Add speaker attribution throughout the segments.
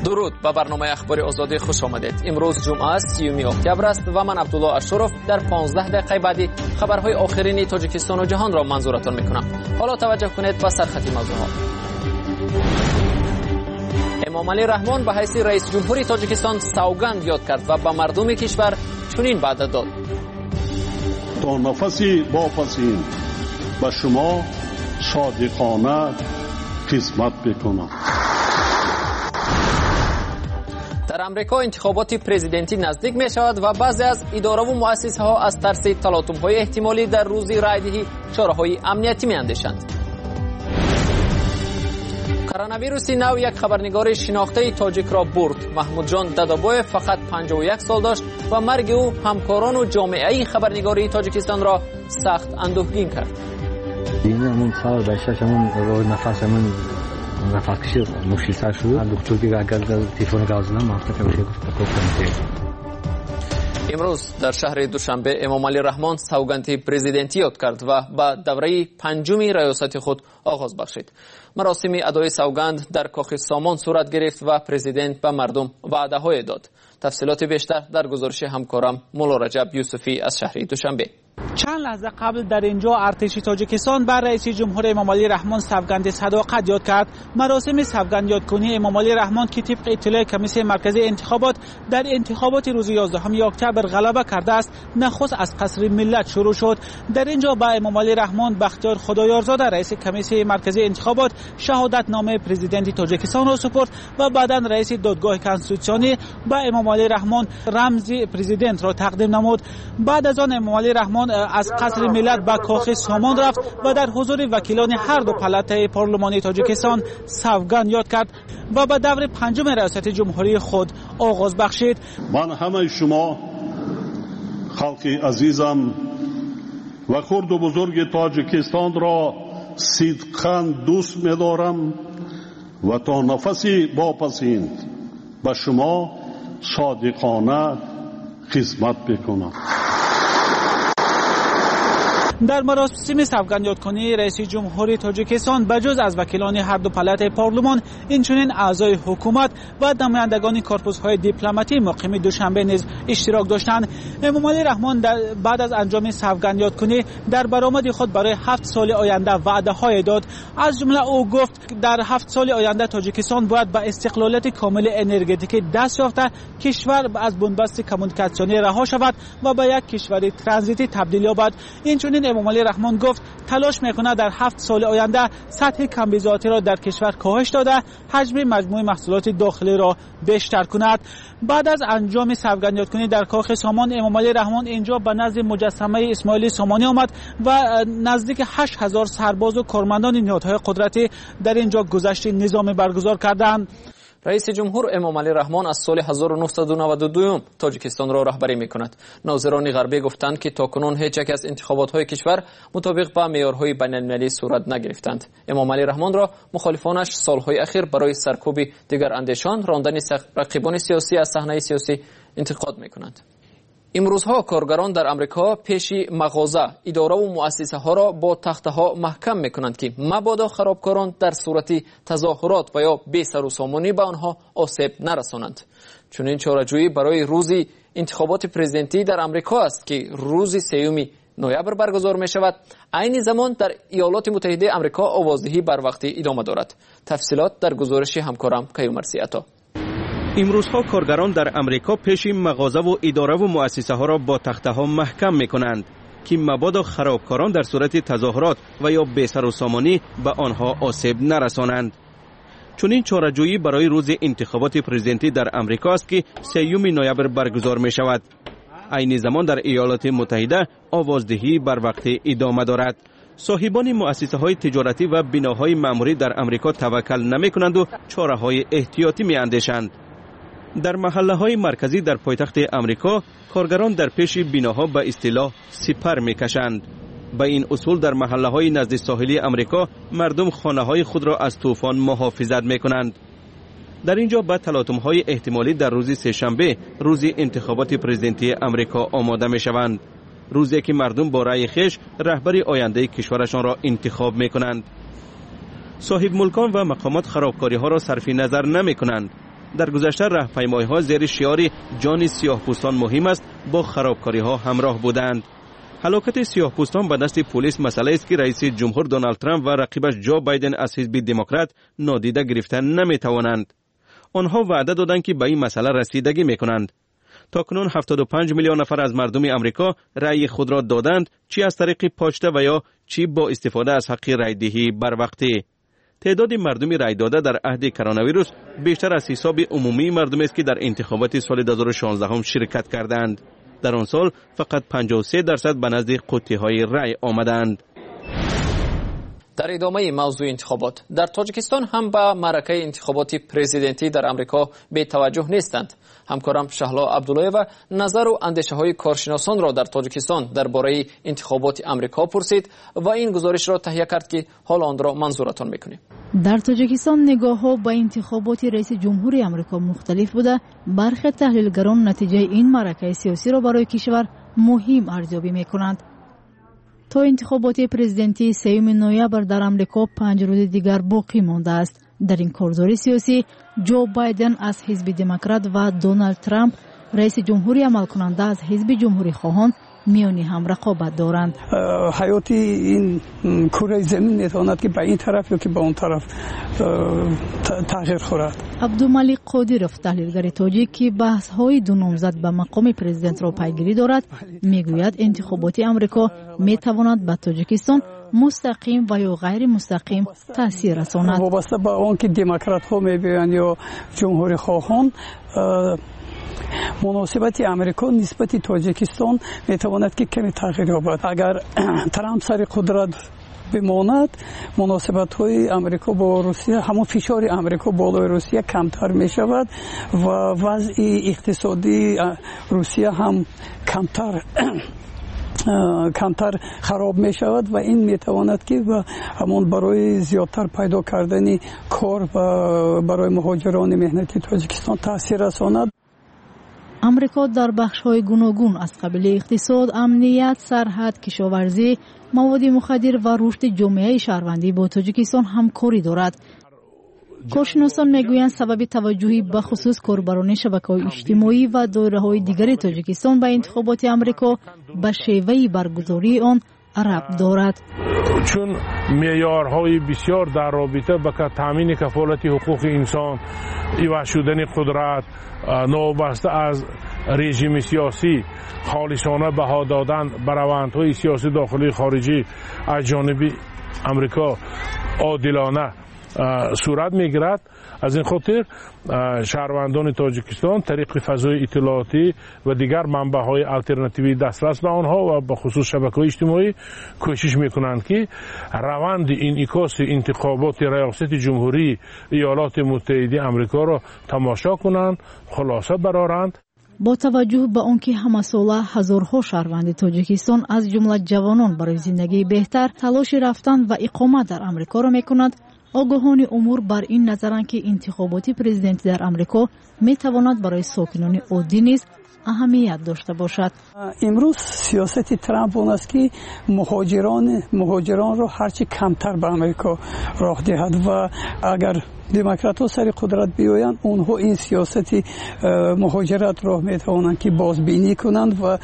Speaker 1: درود به برنامه اخبار آزادی خوش آمدید. امروز جمعه است 30 اکتبر است و من عبدالله اشرف در 15 دقیقه بعدی خبرهای آخرین تاجیکستان و جهان را منظورتان میکنم. حالا توجه کنید به سرخط موضوعات. امام علی رحمان به حیث رئیس جمهوری تاجیکستان سوگند یاد کرد و به مردم کشور چنین وعده داد:
Speaker 2: تا نفسی واپسین به شما صادقانه خدمت بکنم.
Speaker 1: در امریکا انتخابات پرزیدنتی نزدیک می شود و بعضی از اداره و مؤسسه ها از ترس تلاطم های احتمالی در روز رایدهی چاره های امنیتی می اندیشند. کرونا ویروس نو یک خبرنگار شناخته تاجیک را برد. محمود جان دادابوی فقط 51 سال داشت و مرگ او همکاران و جامعه خبرنگاری تاجیکستان را سخت اندوهگین کرد.
Speaker 3: این سال باشمون رو نفسمون نفس کشید مشکل سر شد. دکتر که اگر تلفن گازنم مافت میشه گفتم.
Speaker 1: امروز در شهر دوشنبه امام علی رحمان سوگند پرزیدنتی یاد کرد و به دوره پنجمی ریاست خود آغاز بخشید. مراسم ادای سوگند در کاخ سامان صورت گرفت و پرزیدنت به مردم وعده‌های داد. تفصیلات بیشتر در گزارش همکارم مولا رجب یوسفی از شهر دوشنبه.
Speaker 4: چند لحظه قبل در اینجا ارتش تاجیکستان بر رئیس جمهور امام علی رحمان سوگند صداقت یاد کرد. مراسم سوگند یادکنی امام علی رحمان که طبق اطلاع کمیسیون مرکزی انتخابات در انتخابات روز 11 اکتبر غلبه کرده است، نخست از قصر ملت شروع شد. در اینجا با امام علی رحمان بختیار خدایارزاده رئیس کمیسیون مرکزی انتخابات شهادت نامه پرزیدنت تاجیکستان را سپرد و بعدا رئیس دادگاه کنستیتوسیونی با امام علی رحمان رمز پرزیدنت را تقدیم نمود. بعد از آن امام علی رحمان از قصر ملت به کاخ سامان رفت و در حضور وکیلان هر دو پالات پارلمانی تاجیکستان سوگند یاد کرد و به دور پنجم ریاست جمهوری خود آغاز بخشید.
Speaker 2: من همه شما خلق عزیزم و خرد و بزرگ تاجیکستان را صدقاً دوست می‌دارم و تا نفسی واپسین به شما صادقانه خدمت بکنم.
Speaker 4: در مراسم سوگند یادکنی رئیس جمهوری تاجیکستان بجز از وکیلان هر دو پالات پارلمان، اینچنین اعضای حکومت و نمایندگان کورپوس‌های دیپلماتی مقیم دوشنبه نیز اشتراک داشتند. امام علی رحمان بعد از انجام سوگند یادکنی در برآمد خود برای 7 سال آینده وعده‌های داد. از جمله او گفت در 7 سال آینده تاجیکستان باید به استقلالیت کامل انرژتیکی دست یافته، کشور از بنبست کمونیکاسیونی رها شود و به یک کشور ترانزیتی تبدیل یابد. اینچنین امام علی رحمان گفت تلاش میکنه در 7 سال آینده سطح کمبیزاتی را در کشور کاهش داده، حجم مجموع محصولات داخلی را بیشتر کند. بعد از انجام سوگند یادکنی در کاخ سامان، امام علی رحمان اینجا به نزد مجسمه اسماعیل سامانی آمد و نزدیک 8000 سرباز و کارمندان نهادهای قدرتی در اینجا گذشت نظامی برگزار کردند.
Speaker 1: رئیس جمهور امام علی رحمان از سال 1992 تاجیکستان را رهبری می‌کند. ناظران غربی گفتند که تاکنون هیچ یک از انتخابات‌های کشور مطابق با معیارهای بین‌المللی صورت نگرفتند. امام علی رحمان را مخالفانش سالهای اخیر برای سرکوب دیگر اندیشان، راندن رقیبان سیاسی از صحنه سیاسی انتقاد می‌کنند. امروزها کارگران در امریکا پیش مغازه، اداره و مؤسسه ها را با تخته ها محکم میکنند که مبادا خرابکاران در صورت تظاهرات و یا بی سر و سامانی به آنها آسیب نرسانند. چنین چاره‌جویی برای روز انتخابات پرزیدنتی در امریکا است که روز 3 نوامبر برگزار می شود. عین زمان در ایالات متحده امریکا آوازدهی بر وقت ادامه دارد. تفصیلات در گزارش همکارم کیومرسی عطا.
Speaker 5: امروزها کارگران در امریکا پیش مغازه و اداره و مؤسسه ها را با تخته ها محکم می کنند که مبادا خرابکاران در صورت تظاهرات و یا بی سر و سامانی به آنها آسیب نرسانند. چنین چاره‌جویی برای روز انتخابات پرزیدنتی در امریکا است که 3 نوامبر برگزار می شود. عین زمان در ایالات متحده آوازدهی بر وقت ادامه دارد. صاحبان مؤسسه های تجارتی و بناهای معموری در امریکا توکل نمی کنند و چاره های احتیاطی می اندیشند. در محله های مرکزی در پایتخت امریکا کارگران در پیش بناها به اصطلاح سپر می کشند. با این اصول در محله های نزد ساحلی امریکا مردم خانه های خود را از طوفان محافظت می کنند. در اینجا با تلاطم های احتمالی در روز سه‌شنبه روز انتخابات پرزیدنتی امریکا آماده می شوند. روزی که مردم با رأی خویش رهبر آینده کشورشان را انتخاب می کنند. صاحب ملکان و مقامات خرابکاری ها را صرف نظر نمی کنند. در گذشته راهپیمایی‌ها زیر شعار جان سیاه‌پوستان مهم است با خرابکاری‌ها همراه بودند. هلاکت سیاه‌پوستان به دست پلیس مسئله است که رئیس جمهور دونالد ترامپ و رقیبش جو بایدن از حزب دموکرات نادیده گرفته نمی‌توانند. آنها وعده دادند که به این مسئله رسیدگی می‌کنند. تاکنون 75 میلیون نفر از مردم امریکا رأی خود را دادند، چی از طریق پاچته و یا چی با استفاده از حق رأی‌دهی بر وقتی. تعداد مردم رأی داده در عهد کرونا ویروس بیشتر از حساب عمومی مردم است که در انتخابات سال 2016 هم شرکت کردند. در آن سال فقط 53% به نزد قوطی‌های رأی آمدند.
Speaker 1: در ادامه موضوع انتخابات، در تاجیکستان هم به معرکه انتخابات پرزیدنتی در امریکا بی توجه نیستند. همکارم شهلا عبدالله و نظر و اندیشه های کارشناسان را در تاجیکستان درباره انتخابات امریکا پرسید و این گزارش را تهیه کرد که حال آن را منظورتان میکنیم.
Speaker 6: در تاجیکستان نگاه‌ها به انتخابات رئیس جمهوری امریکا مختلف بوده. برخی تحلیلگران نتیجه این معرکه سیاسی را برای کشور مهم ارزیابی میکنند. تا انتخابات پرزیدنتی 3 نوامبر در امریکا 5 روز دیگر باقی مانده است. در این کارزار سیاسی جو بایدن از حزب دموکرات و دونالد ترامپ رئیس جمهوری عمل کننده از حزب جمهوری خواهان میانی هم رقابت دارند.
Speaker 7: حیاتی این کره زمین میتواند که به این طرف یا که به اون طرف تغییر خورد.
Speaker 6: عبدالملک قادیروف تحلیلگر تاجیک که بحث های دو نامزد به مقام پرزیدنت را پیگیری دارد میگوید انتخابات امریکا میتواند به تاجیکستان مستقیم و یا غیر مستقیم تاثیر رساند.
Speaker 7: وابسته به آن که دموکرات ها میگویند یا جمهوری خواهان، مناسبت امریکا نسبت تاجیکستان میتواند که کمی تغییر یابد. اگر ترامپ سر قدرت بماند، مناسبت های امریکا با روسیه، همون فشار امریکا بالای روسیه کمتر می شود و وضع اقتصادی روسیه هم کمتر خراب می شود و این می تواند که همون برای زیادتر پیدا کردن کار و برای مهاجران مهنتی تاجیکستان تاثیر رساند.
Speaker 6: امریکا در بخش‌های گوناگون از قبیل اقتصاد، امنیت، سرحد، کشاورزی، مواد مخدر و رشد جامعه شهروندی با تاجیکستان همکاری دارد. کارشناسان میگویند سبب توجهی به خصوص کاربران شبکه‌های اجتماعی و دایره‌های دیگر تاجیکستان به انتخابات امریکا به شیوه برگزاری آن ربط دارد.
Speaker 8: چون معیارهای بسیار در رابطه با تامین کفالت حقوق انسان، ایواز شدن قدرت، نوبسته از رژیم سیاسی، خالصانه بها دادن به روندهای سیاسی داخلی خارجی از جانب امریکا عادلانه صورت میگیرد. از این خاطر شهروندان تاجیکستان طریق فضای اطلاعاتی و دیگر منبع‌های الटरनेटिوی دسترس به آنها و به خصوص شبکه‌های اجتماعی کوشش میکنند که روند انعکاس انتخابات ریاست جمهوری ایالات متحده آمریکا را تماشا کنند، خلاصه برآورند.
Speaker 6: با توجه به آنکه همساله هزارها شهروند تاجیکستان از جمله جوانان برای زندگی بهتر تلاش رفتن و اقامت در امریکا را میکنند، آگاهان امور بر این نظرند که انتخابات پرزیدنتی در امریکا می تواند برای ساکنان عادی نیز اهمیت داشته باشد.
Speaker 7: امروز سیاست ترامپ اون است که مهاجران را هرچی کمتر به امریکا راه دهد و اگر دموکرات ها سر قدرت بیایند، اونها این سیاست مهاجرت را می توانند که بازبینی کنند و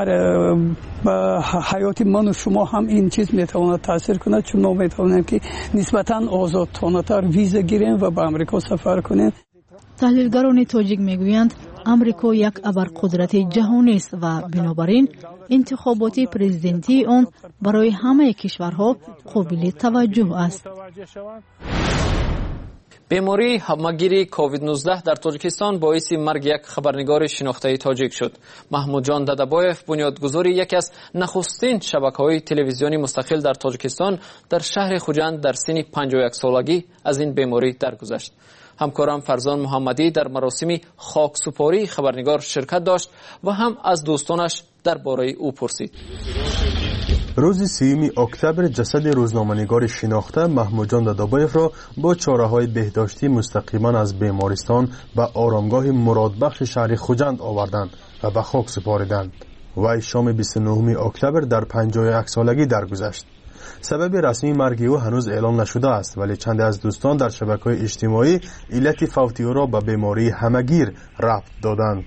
Speaker 7: به حیات من و شما هم این چیز می تواند تاثیر کند، چون ما می توانیم که نسبتاً آزادانه تر ویزا گیریم و به امریکا سفر کنیم.
Speaker 6: تحلیلگران تاجیک میگویند امریکا یک ابرقدرت جهانی است و بنابراین انتخابات پرزیدنتی آن برای همه کشورها قابل توجه است.
Speaker 1: بیماری همه‌گیری کووید 19 در تاجیکستان باعث مرگ یک خبرنگار شناخته تاجیک شد. محمود جان دادابایف، بنیادگذار یکی از نخستین شبکه‌های تلویزیونی مستقل در تاجیکستان، در شهر خوجند در سن 51 سالگی از این بیماری درگذشت. همکارم فرزان محمدی در مراسم خاکسپاری خبرنگار شرکت داشت و هم از دوستانش درباره او پرسید.
Speaker 9: روز 3 اکتبر جسد روزنامه‌نگار شناخته محمود جان دادابایف را با چاره‌های بهداشتی مستقیما از بیمارستان به آرامگاه مرادبخش شهر خوجند آوردند و به خاک سپاریدند. وی شام 29 اکتبر در 51 سالگی درگذشت. سبب رسمی مرگ او هنوز اعلام نشده است، ولی چند از دوستان در شبکه‌های اجتماعی علت فوت او را به بیماری همگیر ربط دادند.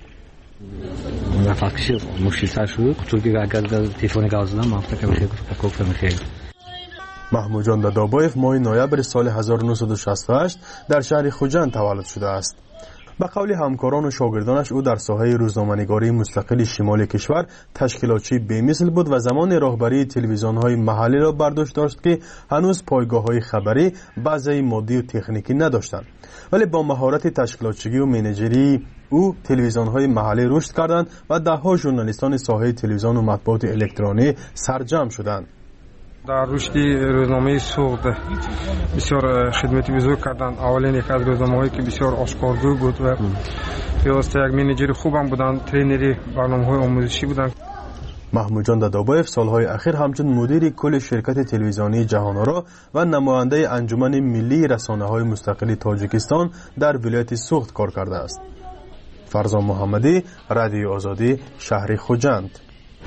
Speaker 3: نفسش مشکل شد چون که اگر تلفن گازلام مافتا که گفتم خیر.
Speaker 9: محمود جان دادابایف ماه نوامبر سال 1968 در شهر خوجند تولد شده است. به قول همکاران و شاگردانش او در ساحه روزنامه‌نگاری مستقل شمال کشور تشکیلاتچی بی‌مثل بود و زمان راهبری تلویزیون‌های محلی را برداشت داشت که هنوز پایگاه‌های خبری بعضی مادی و تکنیکی نداشتند، ولی با مهارت تشکیلاتچی و منیجری او تلویزیون‌های محلی رشد کردند و ده‌ها ژورنالیستان ساحه تلویزیون و مطبوعات الکترونی سرجم شدند.
Speaker 10: در رشد روزنامه سوخت بسیار خدمتی بزرگ کردند. اولین یک از روزنامه‌هایی که بسیار آشکارزو بود و پیوسته یک منیجر خوبم بودند، ترینری برنامه‌های آموزشی بودند.
Speaker 9: محمود جان دادابایف سالهای اخیر همچون مدیر کل شرکت تلویزیونی جهان‌آرا و نماینده انجمن ملی رسانه‌های مستقل تاجیکستان در ولایت سوخت کار کرده است. فرزان محمدی، رادیو آزادی، شهر خوجند.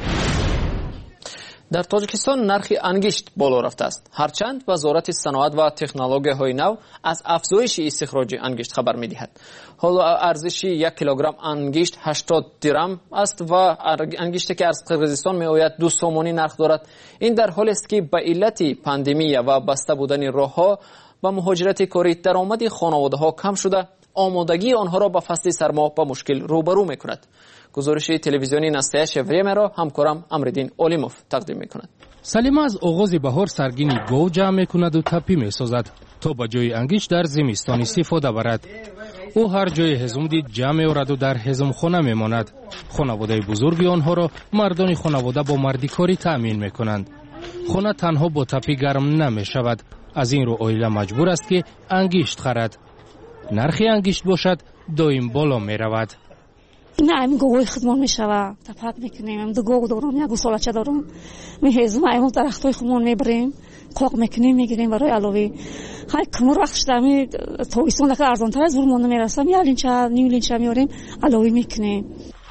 Speaker 1: در تاجیکستان نرخ انگشت بالا رفته است، هرچند وزارت صنعت و تکنولوژی‌های نو از افزایش استخراج انگشت خبر می‌دهد. حالا ارزش 1 کیلوگرم انگشت 80 درم است و انگشتی که از قرقیزستان می‌آید 2 سومانی نرخ دارد. این در حالی است که به علت پاندمی و بسته بودن راه‌ها و مهاجرت کاری درآمد خانواده‌ها کم شده، آمادگی آنها را به فصل سرما با مشکل روبرو می‌کند. گزارش تلویزیونی نستایش وریمه را همکارم امردین اولیموف تقدیم می‌کند.
Speaker 11: سلیما از آغاز بهار سرگینی گاو جمع می‌کند و تپی می‌سازد تا به جای انگشت در زمستان استفاده برد. او هر جای هضم دید جمع می‌آورد و در هضم خانه می‌ماند. خانواده بزرگی آنها را مردان خانواده با مردیکاری تأمین می‌کنند. خانه تنها با تپی گرم نمی‌شود. از این رو عائله مجبور است که انگشت خرد. نرخ انگشت باشد دائم بالا می‌رود.
Speaker 12: نه این گوی خدمت میشوه تپک میکنیم. دو گو دارم، یک گوسالچه دارم، میهزم ایمون درختای خودمون میبریم، قاق میکنیم میگیریم برای علاوه. های کمر وقت شدم تابستون لکه ارزانتر از ورمون میرسم، یا لینچه نیم لینچه میاریم علاوه میکنیم.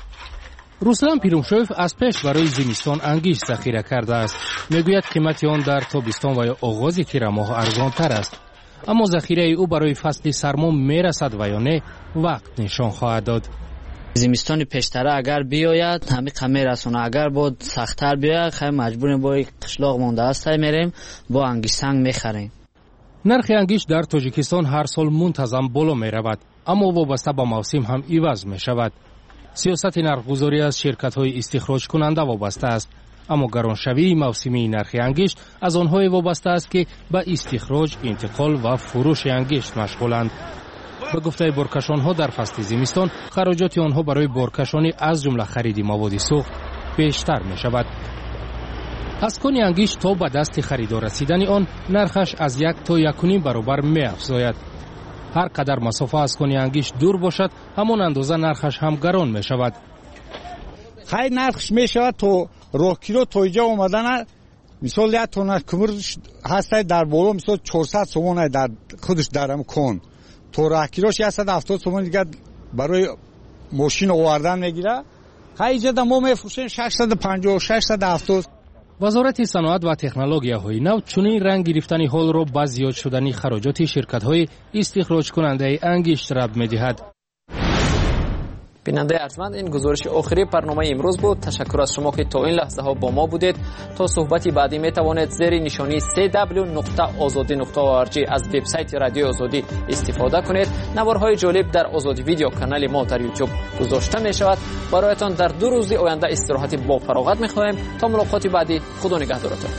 Speaker 11: رستم پیرومشوف از پیش برای زمستان انگشت ذخیره کرده است. میگوید قیمت آن در تابستان و یا آغاز تیر ماه ارزانتر است، اما ذخیره او برای فصل سرما میرسد و یا نه وقت نشان خواهد داد.
Speaker 13: زمستان پیشتره اگر بیاید همه کمی رسونه، اگر بود سخت‌تر بیاید خیلی مجبوریم با قشلاق مونده است میریم با انگشت سنگ میخریم.
Speaker 11: نرخ انگشت در تاجیکستان هر سال منتظم بالا میرود، اما وابسته به موسم هم عوض میشود. سیاست نرخ‌گذاری از شرکت‌های استخراج کننده وابسته است، اما گرانشوی موسمی نرخ انگشت از آنهای وابسته است که به استخراج، انتقال و فروش انگشت مشغولند. به گفته بارکشان‌ها در فصل زمستان خراجات آنها برای بارکشانی از جمله خرید مواد سوخت بیشتر می‌شود. اسکان انگشت تا به دست خریدار رسیدن آن نرخش از 1 تا 1.5 برابر می‌افزاید. هر قدر مسافت اسکان انگشت دور باشد همان اندازه نرخش هم گران می‌شود.
Speaker 14: خیلی نرخش می‌شود تو راه کیلو تا اینجا اومدن، مثال 1 تن کمر هست در بالا مثال 400 سومون در خودش درم کن، تو راه کیلوش 170 تومان دیگه برای ماشین آوردن میگیره. خیلی جدا ما میفروشیم 650 670.
Speaker 11: وزارت صنعت و تکنولوژی‌های نو چنین رنگ گرفتن حال را با زیاد شدن خراجات شرکت‌های استخراج کننده انگشت ربط می‌دهد.
Speaker 1: بیننده ارجمند، این گزارش آخری برنامه امروز بود. تشکر از شما که تا این لحظه ها با ما بودید. تا صحبتی بعدی می توانید زیر نشانی www.azadi.org از وبسایت رادیو آزادی استفاده کنید. نوارهای جالب در آزادی ویدیو کانال ما در یوتیوب گذاشته می شود. برایتان در 2 روز آینده استراحت با فراغت می خواهیم. تا ملاقات بعدی، خدا نگهدارتان.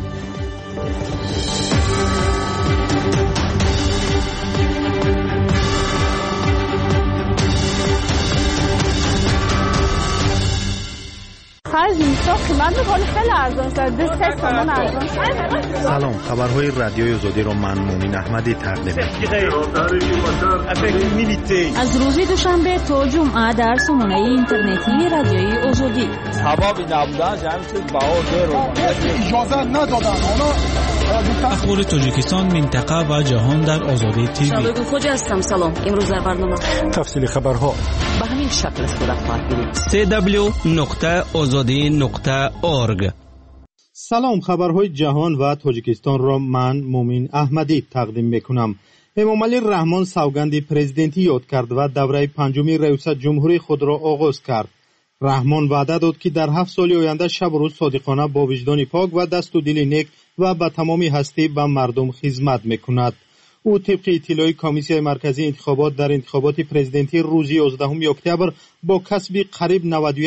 Speaker 15: سلام، خبرهای رادیوی آزادی را من مومن احمدی تقدیم می‌کنم.
Speaker 16: از روز دوشنبه تا جمعه در سامانه اینترنتی رادیوی آزادی.
Speaker 17: سبب نبودن جمعیت بهار اجازه ندادن.
Speaker 4: اخبار تاجیکستان، منطقه و جهان در آزادی تیوی.
Speaker 18: شبکه خوجا هستم. سلام، امروز در برنامه
Speaker 17: تفصیل خبرها
Speaker 18: به همین شکل صورت خواهد گرفت.
Speaker 5: www.azadi.org
Speaker 19: سلام، خبرهای جهان و تاجیکستان را من مومین احمدی تقدیم میکنم. امامعلی رحمان سوگند پرزیدنتی یاد کرد و دوره پنجمی ریاست جمهوری خود را آغاز کرد. رحمان وعده داد که در 7 سال آینده شب و روز صادقانه با وجدان پاک و دست و دل نیک و به تمامی هستی به مردم خدمت میکند. او طبق اطلاع کمیسیون مرکزی انتخابات در انتخابات پرزیدنتی روز 11 اکتبر با کسب قریب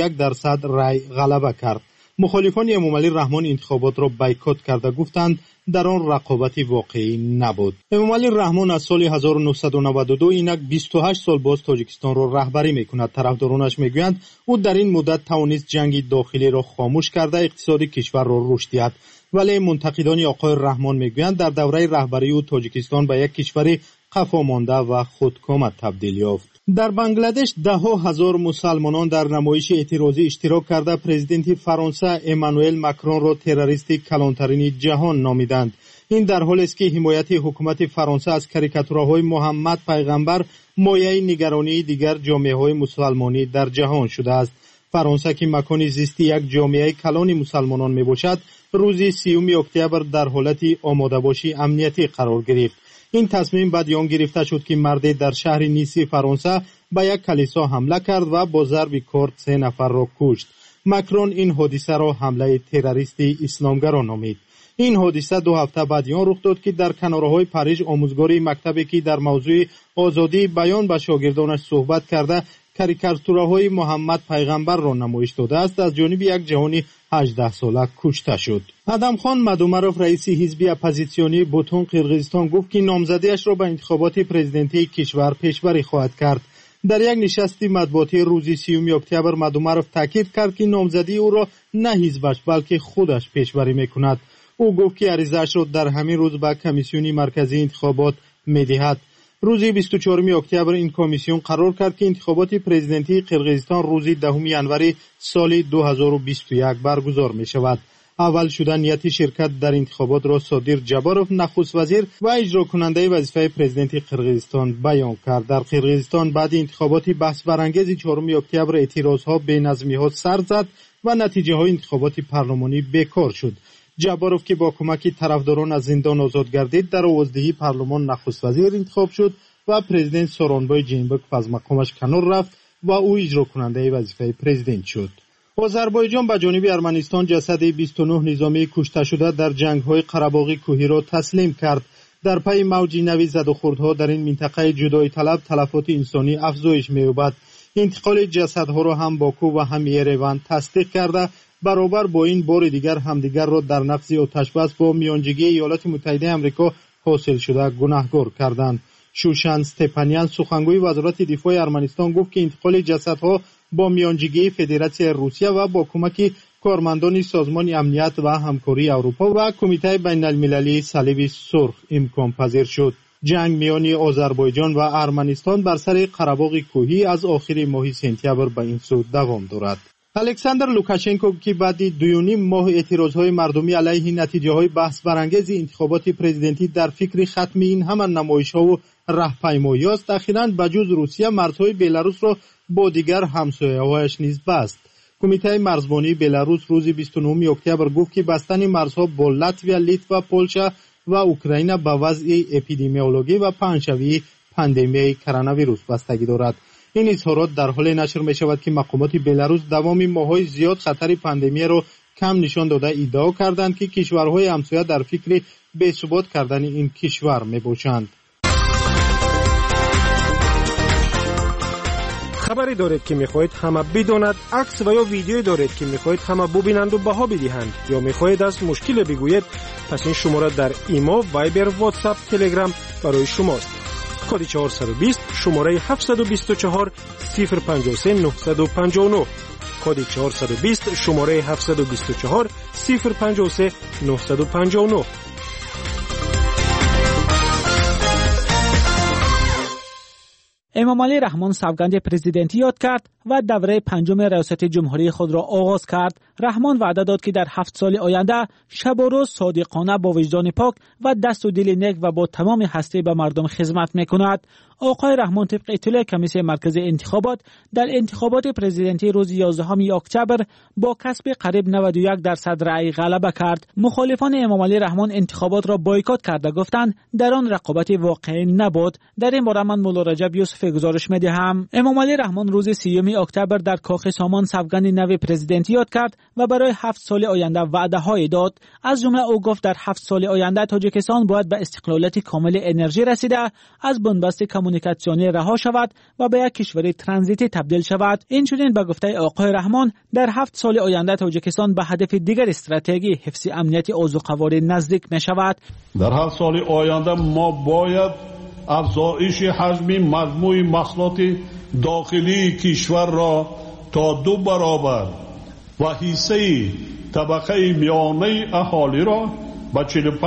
Speaker 19: 91% رای غلبه کرد. مخالفان امامعلی رحمان انتخابات را بایکوت کرده گفتند در آن رقابتی واقعی نبود. امامعلی رحمان از سال 1992 اینک 28 سال باز تاجیکستان را رهبری میکند. طرفدارانش میگویند او در این مدت توانست جنگ داخلی را خاموش کرده اقتصاد کشور را رشد دهد، ولی منتقدان آقای رحمان میگویند در دوره رهبری او تاجیکستان به یک کشور قفا مانده و خودکام تبدیل یافت. در بنگلادش ده‌ها هزار مسلمانان در نمایش اعتراضی اشتراک کرده پرزیدنت فرانسه امانوئل ماکرون را تروریست کلانترین جهان نامیدند. این در حالی است که حمایت حکومت فرانسه از کاریکاتورهای محمد پیغمبر مایه نگرانی دیگر جامعه‌های مسلمانی در جهان شده است. فرانسه که مکان زیست یک جامعه کلان مسلمانان میباشد، روز 30 اکتبر در حالت آماده باشی امنیتی قرار گرفت. این تصمیم بعد آن گرفته شد که مردی در شهر نیسی فرانسه به یک کلیسا حمله کرد و با ضرب کارد 3 نفر را کشت. ماکرون این حادثه را حمله تروریستی اسلامگرا نامید. این حادثه 2 هفته بعد آن رخ داد که در کنارهای پاریژ آموزگاری مکتبی که در موضوع آزادی بیان به شاگردانش صحبت کرده کاریکاتورهای محمد پیغمبر را نمایش داده است از جانب یک جوان 18 ساله کشته شد. ادمخان مدومروف رئیس حزب اپوزیسیونی بوتون قرقیزستان گفت که نامزدیش را به انتخابات پرزیدنتی کشور پیشبری خواهد کرد. در یک نشست مطبوعاتی روز 30 اکتبر مدومروف تاکید کرد که نامزدی او را نه حزبش بلکه خودش پیشبری میکند. او گفت که عریضه‌اش را در همین روز به کمیسیون مرکزی انتخابات میدهد. روز 24 اکتبر این کمیسیون قرار کرد که انتخابات پرزیدنتی قرقیزستان روز 10 ژانویه سال 2021 برگزار می شود. اول شده نیت شرکت در انتخابات را صادر جباروف نخست وزیر و اجرا کننده وظیفه پرزیدنت قرقیزستان بیان کرد. در قرقیزستان بعد انتخابات بحث برانگیز 4 اکتبر اعتراضها به نظمی‌ها سر زد و نتیجه های انتخابات پارلمانی بیکار شد. جباروف که با کمک طرفداران از زندان آزاد گردید در آوازدهی پارلمان نخست وزیر انتخاب شد و پرزیدنت سورونبای جینبک از مقامش کنار رفت و او اجرا کننده وظیفه پرزیدنت شد. آذربایجان به جانب ارمنستان جسد 29 نظامی کشته شده در جنگ‌های قره‌باغ کوهی را تسلیم کرد. در پی موج نوی زد و خوردها در این منطقه جدایی طلب تلفات انسانی افزایش می‌یابد. انتقال جسدها را هم باکو و هم یریوان تصدیق کرده برابر با این بار دیگر همدیگر را در نقض آتشبس با میانجیگی ایالات متحده آمریکا حاصل شده گناهکار کردند. شوشان استپانیان سخنگوی وزارت دفاع ارمنستان گفت که انتقال جسدها با میانجیگی فدراسیون روسیه و با کمک کارمندان سازمان امنیت و همکاری اروپا و کمیته بین المللی صلیب سرخ امکان پذیر شد. جنگ میان آذربایجان و ارمنستان بر سر قره‌باغ کوهی از آخر ماه سپتامبر به این سو دوام دارد. الکساندر لوکاشنکو که بعد 2.5 ماه اعتراضهای مردمی علیه نتیجه‌های بحث برانگیز انتخابات پرزیدنتی در فکر ختم این همان نمایش‌ها و راهپیمایی است، اخیراً بجز روسیه مرزهای بلاروس را با دیگر همسایه‌هایش نیز بست. کمیته مرزبانی بلاروس روز 29 اکتبر گفت که بستن مرزها با لاتویا، لیتوا، پولشا و اوکراین به وضع اپیدمیولوژی و پنهشوی پاندمی کرونا ویروس بستگی دارد. این اظهارات در حال نشر می شود که مقامات بلاروس دوام ماه‌های زیاد خطر پاندمی را کم نشان داده ادعا کردند که کشورهای همسایه در فکر بی‌ثبات کردن این کشور می باشند.
Speaker 20: خبری دارید که می‌خواهید همه بداند، عکس و یا ویدیویی دارید که می‌خواهید همه ببینند و بها بدهند یا می‌خواهید از مشکل بگویید، پس این شماره در ایما، وایبر، واتساپ، تلگرام برای شماست. کد 420 شماره 724 053 959 کد 420 شماره 724 053 959.
Speaker 4: امامعلی رحمان سوگند پرزیدنتی یاد کرد و دوره 5 ریاست جمهوری خود را آغاز کرد. رحمان وعده داد که در 7 سال آینده شب و روز صادقانه با وجدان پاک و دست و دل نیک و با تمام هستی به مردم خدمت میکند. آقای رحمان طبق اطلاع کمیسیون مرکزی انتخابات در انتخابات پرزیدنتی روز 11 اکتبر با کسب قریب 91% رأی غلبه کرد. مخالفان امام علی رحمان انتخابات را بایکوت کرده گفتند در آن رقابت واقعی نبود. در این باره من مولا رجب یوسف گزارش می‌دهم. امام علی رحمان روز 30 اکتبر در کاخ سامان سوگند نو پرزیدنتی یاد کرد و برای 7 سال آینده وعده‌های داد. از جمله او گفت در 7 سال آینده تاجیکستان باید به استقلالیت کامل انرژی رسیده، از بنبست کمونیکاسیونی رها شود و به یک کشور ترانزیتی تبدیل شود. اینچنین به گفته آقای رحمان در 7 سال آینده تاجیکستان به هدف دیگر استراتژی حفظ امنیت اوزوقواری نزدیک می شود.
Speaker 2: در 7 سال آینده ما باید افزایش حجم مجموع محصولات داخلی کشور را تا 2 برابر و حصه طبقه میانه اهالی را به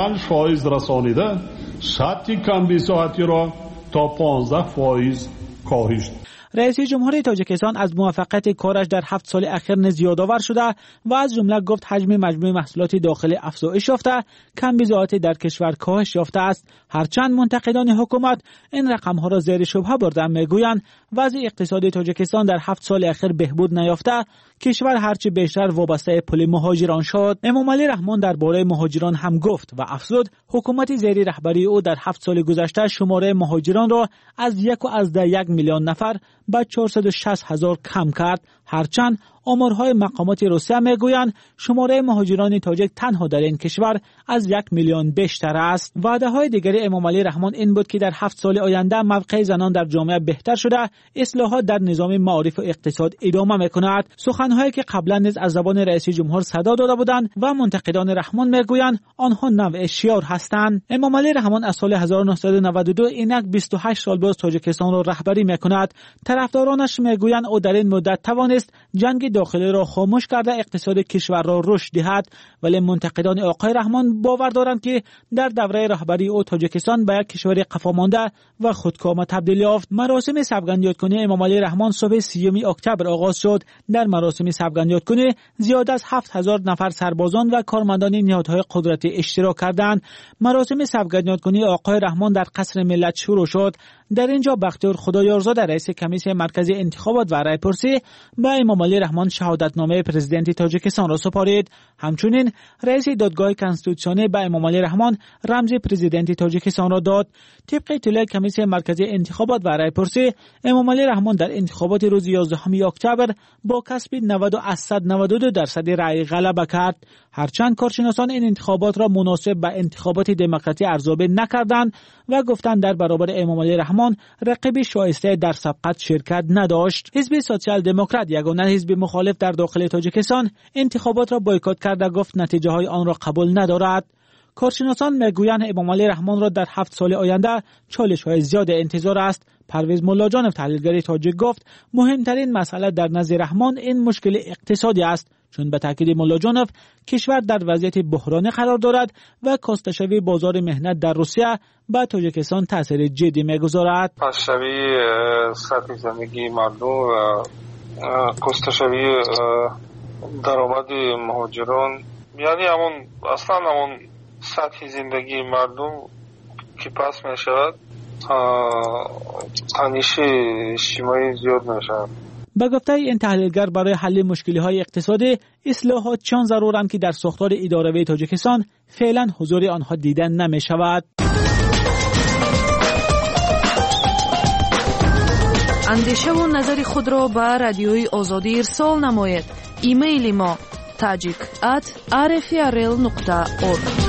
Speaker 2: 45% رسانیده، سطح کمبزاحتی را تا 15% کاهش.
Speaker 4: رئیس جمهوری تاجیکستان از موفقیت کارش در 7 سال اخیر نیز یادآور شده و از جمله گفت حجم مجموع محصولات داخلی افزایش یافته، کمبزاحتی در کشور کاهش یافته است. هرچند منتقدان حکومت این رقم‌ها را زیر شبهه برده میگویند وضع اقتصادی تاجیکستان در 7 سال اخیر بهبود نیافته، کشور هرچی بیشتر وابسته پول مهاجران شد. امام علی رحمان درباره مهاجران هم گفت و افزود حکومت زیر رهبری او در 7 سال گذشته شماره مهاجران را از 1.1 میلیون نفر به 460,000 کم کرد. هرچند آمارهای مقامات روسیه میگویند شماره مهاجران تاجیک تنها در این کشور از 1 میلیون بیشتر است. وعده‌های دیگری امام علی رحمان این بود که در 7 سال آینده موقع زنان در جامعه بهتر شده، اصلاحات در نظام معارف و اقتصاد ادامه میکند. سخنهایی که قبلا نیز از زبان رئیس جمهور صدا داده بودند و منتقدان رحمان میگویند آنها نوع شیار هستند. امام علی رحمان از سال 1992 اینک 28 سال باز تاجیکستان را رهبری میکند. طرفدارانش میگویند او در این مدت توانست جنگ داخلی را خاموش کرده اقتصاد کشور را رشد دهد، ولی منتقدان آقای رحمان باور دارند که در دوره رهبری او تاجیکستان به یک کشور قفامانده و خودکام تبدیل یافت. مراسم سوگند یادکنی امام علی رحمان صبح 30 اکتبر آغاز شد. در مراسم سوگند یادکنی زیاد از 7000 نفر سربازان و کارمندان نهادهای قدرتی اشتراک کردند. مراسم سوگند یادکنی آقای رحمان در قصر ملت شروع شد. در اینجا بختیار خدایارزاده رئیس کمیسیون مرکزی انتخابات و رایپرسی به امام علی رحمان شهادتنامه پرزیدنتی تاجیکستان را سپارید. همچنین رئیس دادگاه کنستیتوسیونی به امام علی رحمان رمز پرزیدنتی تاجیکستان را داد. طبق اطلاع کمیسیون مرکزی انتخابات و رایپرسی امام علی رحمان در انتخابات روز 11 اکتبر با کسب 90.92% رأی غلبه کرد. هرچند کارشناسان این انتخابات را مناسب به انتخابات دموکراتی ارزیابی نکردند و گفتند در برابر امام علی رحمان رقیب شایسته در سبقت شرکت نداشت. حزب سوسیال دموکرات یگانه حزب مخالف در داخل تاجیکستان انتخابات را بایکوت کرده گفت نتیجه های آن را قبول ندارد. کارشناسان میگویند امام علی رحمان را در 7 سال آینده چالش‌های زیاد انتظار است. پرویز ملاجانov تحلیلگر تاجیک گفت مهمترین مسئله در نزد رحمان این مشکل اقتصادی است، چون به تاکید ملاجانov کشور در وضعیت بحرانی قرار دارد و کاستشوی بازار مهنت در روسیه به تاجیکستان تاثیر جدی میگذارد.
Speaker 21: کاستشوی سطح زندگی مردم و کاستشوی درآمد مهاجران، یعنی همون سطح زندگی مردم که پس می شود، تنش اجتماعی زیاد می شود.
Speaker 4: به گفته این تحلیلگر برای حل مشکل‌های اقتصادی اصلاحات چون ضرورند که در ساختار اداروی تاجیکستان فعلا حضور آنها دیدن نمی شود.
Speaker 22: اندیشه و نظر خود را به رادیوی آزادی ارسال نمایید. ایمیل ما tajik@rfrl.org.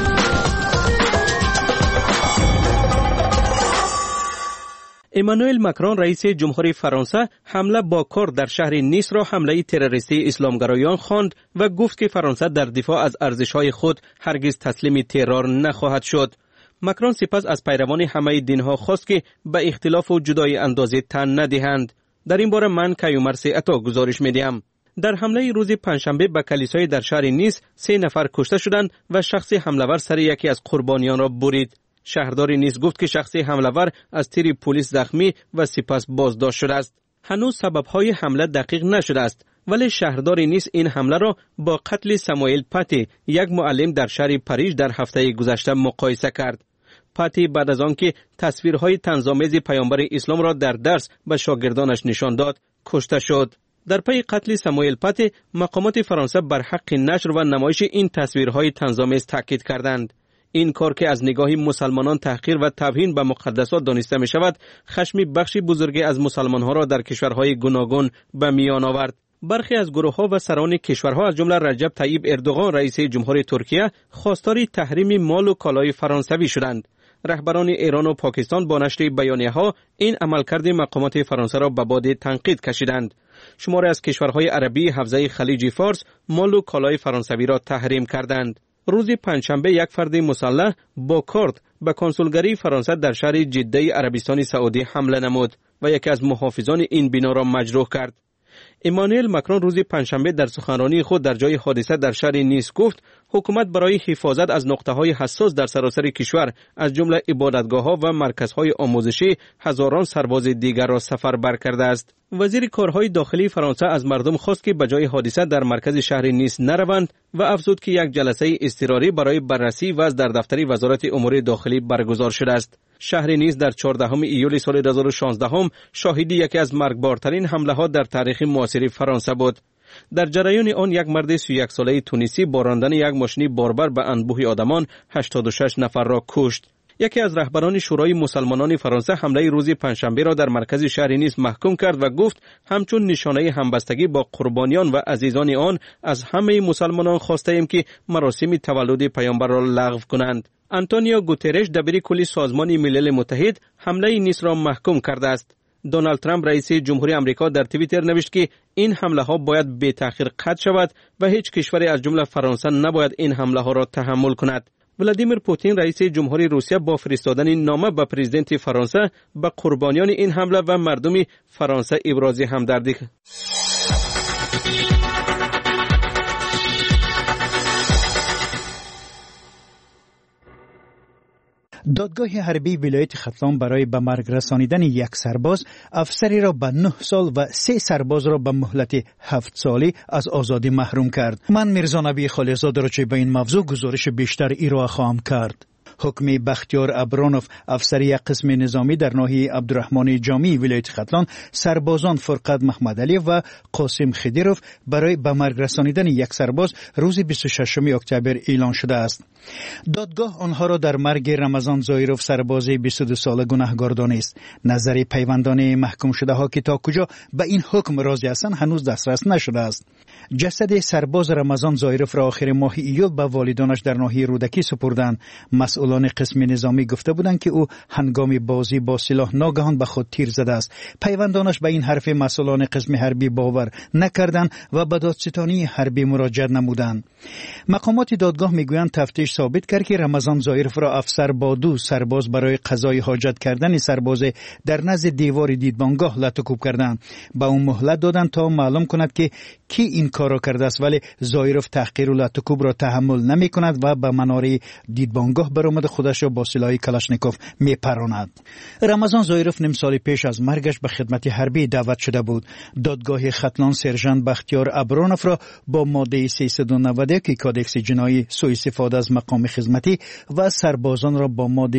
Speaker 5: امانوئل مکرون رئیس جمهوری فرانسه حمله با کار در شهر نیس را حمله تروریستی اسلامگرایان خواند و گفت که فرانسه در دفاع از ارزش‌های خود هرگز تسلیم ترور نخواهد شد. مکرون سپس از پیروان همه دین‌ها خواست که به اختلاف و جدای اندازه تن ندهند. در این باره من کیومر عطا گزارش می‌دهم. در حمله روز پنجشنبه به کلیسای در شهر نیس 3 نفر کشته شدند و شخص حمله‌ور سر یکی از قربانیان را برید. شهردار نیس گفت که شخص حمله‌ور از تیر پلیس زخمی و سپس بازداشت شده است. هنوز سبب‌های حمله دقیق نشده است، ولی شهردار نیس این حمله را با قتل ساموئل پاتی، یک معلم در شهر پاریژ در هفته گذشته مقایسه کرد. پاتی بعد از آنکه تصویرهای طنزآمیز پیامبر اسلام را در درس به شاگردانش نشان داد کشته شد. در پی قتل ساموئل پاتی مقامات فرانسه بر حق نشر و نمایش این تصویرهای طنزآمیز تاکید کردند. این کار که از نگاه مسلمانان تحقیر و توهین به مقدسات دانسته می شود، خشم بخشی بزرگی از مسلمانها را در کشورهای گوناگون به میان آورد. برخی از گروه‌ها و سران کشورها از جمله رجب طیب اردوغان رئیس جمهوری ترکیه خواستار تحریم مال و کالای فرانسوی شدند. رهبران ایران و پاکستان با نشر بیانیه‌ها این عملکرد مقامات فرانسه را به باد تنقید کشیدند. شماری از کشورهای عربی حوزه خلیج فارس مال و کالای فرانسوی را تحریم کردند. روز پنجشنبه یک فرد مسلح با کارت به کنسولگری فرانسه در شهر جده عربستان سعودی حمله نمود و یکی از محافظان این بنا را مجروح کرد. ایمانوئل ماکرون روز پنجشنبه در سخنرانی خود در جای حادثه در شهر نیس گفت حکومت برای حفاظت از نقطه‌های حساس در سراسر کشور از جمله عبادتگاه‌ها و مرکزهای آموزشی هزاران سرباز دیگر را سفربر کرده است. وزیر کارهای داخلی فرانسه از مردم خواست که به جای حادثه در مرکز شهر نیس نروند و افزود که یک جلسه اضطراری برای بررسی وضع در دفتر وزارت امور داخلی برگزار شده است. شهر نیس در 14 ایول سال 2016 شاهد یکی از مرگبارترین حمله‌ها در تاریخ معاصر فرانسه بود. در جریان آن یک مرد 31 ساله تونسی با راندن یک ماشین باربر به انبوه آدمان 86 نفر را کشت. یکی از رهبران شورای مسلمانان فرانسه حمله روز پنجشنبه را در مرکز شهر نیس محکوم کرد و گفت همچون نشانه همبستگی با قربانیان و عزیزان آن از همه مسلمانان خواسته ایم که مراسم تولد پیامبر را لغو کنند. آنتونیو گوترش دبیر کلی سازمان ملل متحد حمله نیس را محکوم کرده است. دونالد ترامپ رئیس جمهوری آمریکا در توییتر نوشت که این حمله ها باید بی تأخیر قطع شود و هیچ کشوری از جمله فرانسه نباید این حمله ها را تحمل کند. ولادیمیر پوتین رئیس جمهوری روسیه با فرستادن نامه به پرزیدنت فرانسه به قربانیان این حمله و مردم فرانسه ابراز همدردی
Speaker 7: دادگاه حربی ولایت ختلان برای به مرگ رسانیدن یک سرباز افسری را به 9 سال و 3 سرباز را به مهلت 7 سالی از آزادی محروم کرد. من میرزا نبی خالیزاده را به این موضوع گزارش بیشتر ارائه خواهم کرد. حکم بختیار ابرانوف افسر یک قسم نظامی در ناحیه عبدالرحمن جامی ولایت ختلان سربازان فرقت محمد علی و قاسم خدیروف برای به مرگ رسانیدن یک سرباز روز 26 اکتبر اعلان شده است. دادگاه آنها را در مرگ رمضان زایروف سرباز 22 ساله گناهکار دانست. نظر پیوندان محکوم شده ها که تا کجا به این حکم راضی هستند هنوز دسترس نشده است. جسد سرباز رمضان زایروف را آخر ماه ایول به والدانش در ناحیه رودکی سپردند. مسئولان قسم نظامی گفته بودند که او هنگام بازی با سلاح ناگهان به خود تیر زده است. پیوندانش به این حرف مسئولان قسم حربی باور نکردند و به دادستانی حربی مراجعه نمودند. مقامات دادگاه میگویند تفتیش ثابت کرد که رمضان زایروف را افسر با 2 سرباز برای قضای حاجت کردن سرباز در نزد دیوار دیدبانگاه لطکوب کردند. با اون مهلت دادند تا معلوم کند که کی این کار را کرده است، ولی زایروف تحقیر و لطکوب را تحمل نمی کند و به مناره دیدبانگاه برآمد خودش را با سلاح کلاشنیکوف میپراند. رمضان زایروف نیم سال پیش از مرگش به خدمت حربی دعوت شده بود. دادگاه ختلان سرژانت بختیار ابرانوف را با ماده 391 کادکس جنایی سوء استفاده از مقام خدمتی و سربازان را با ماده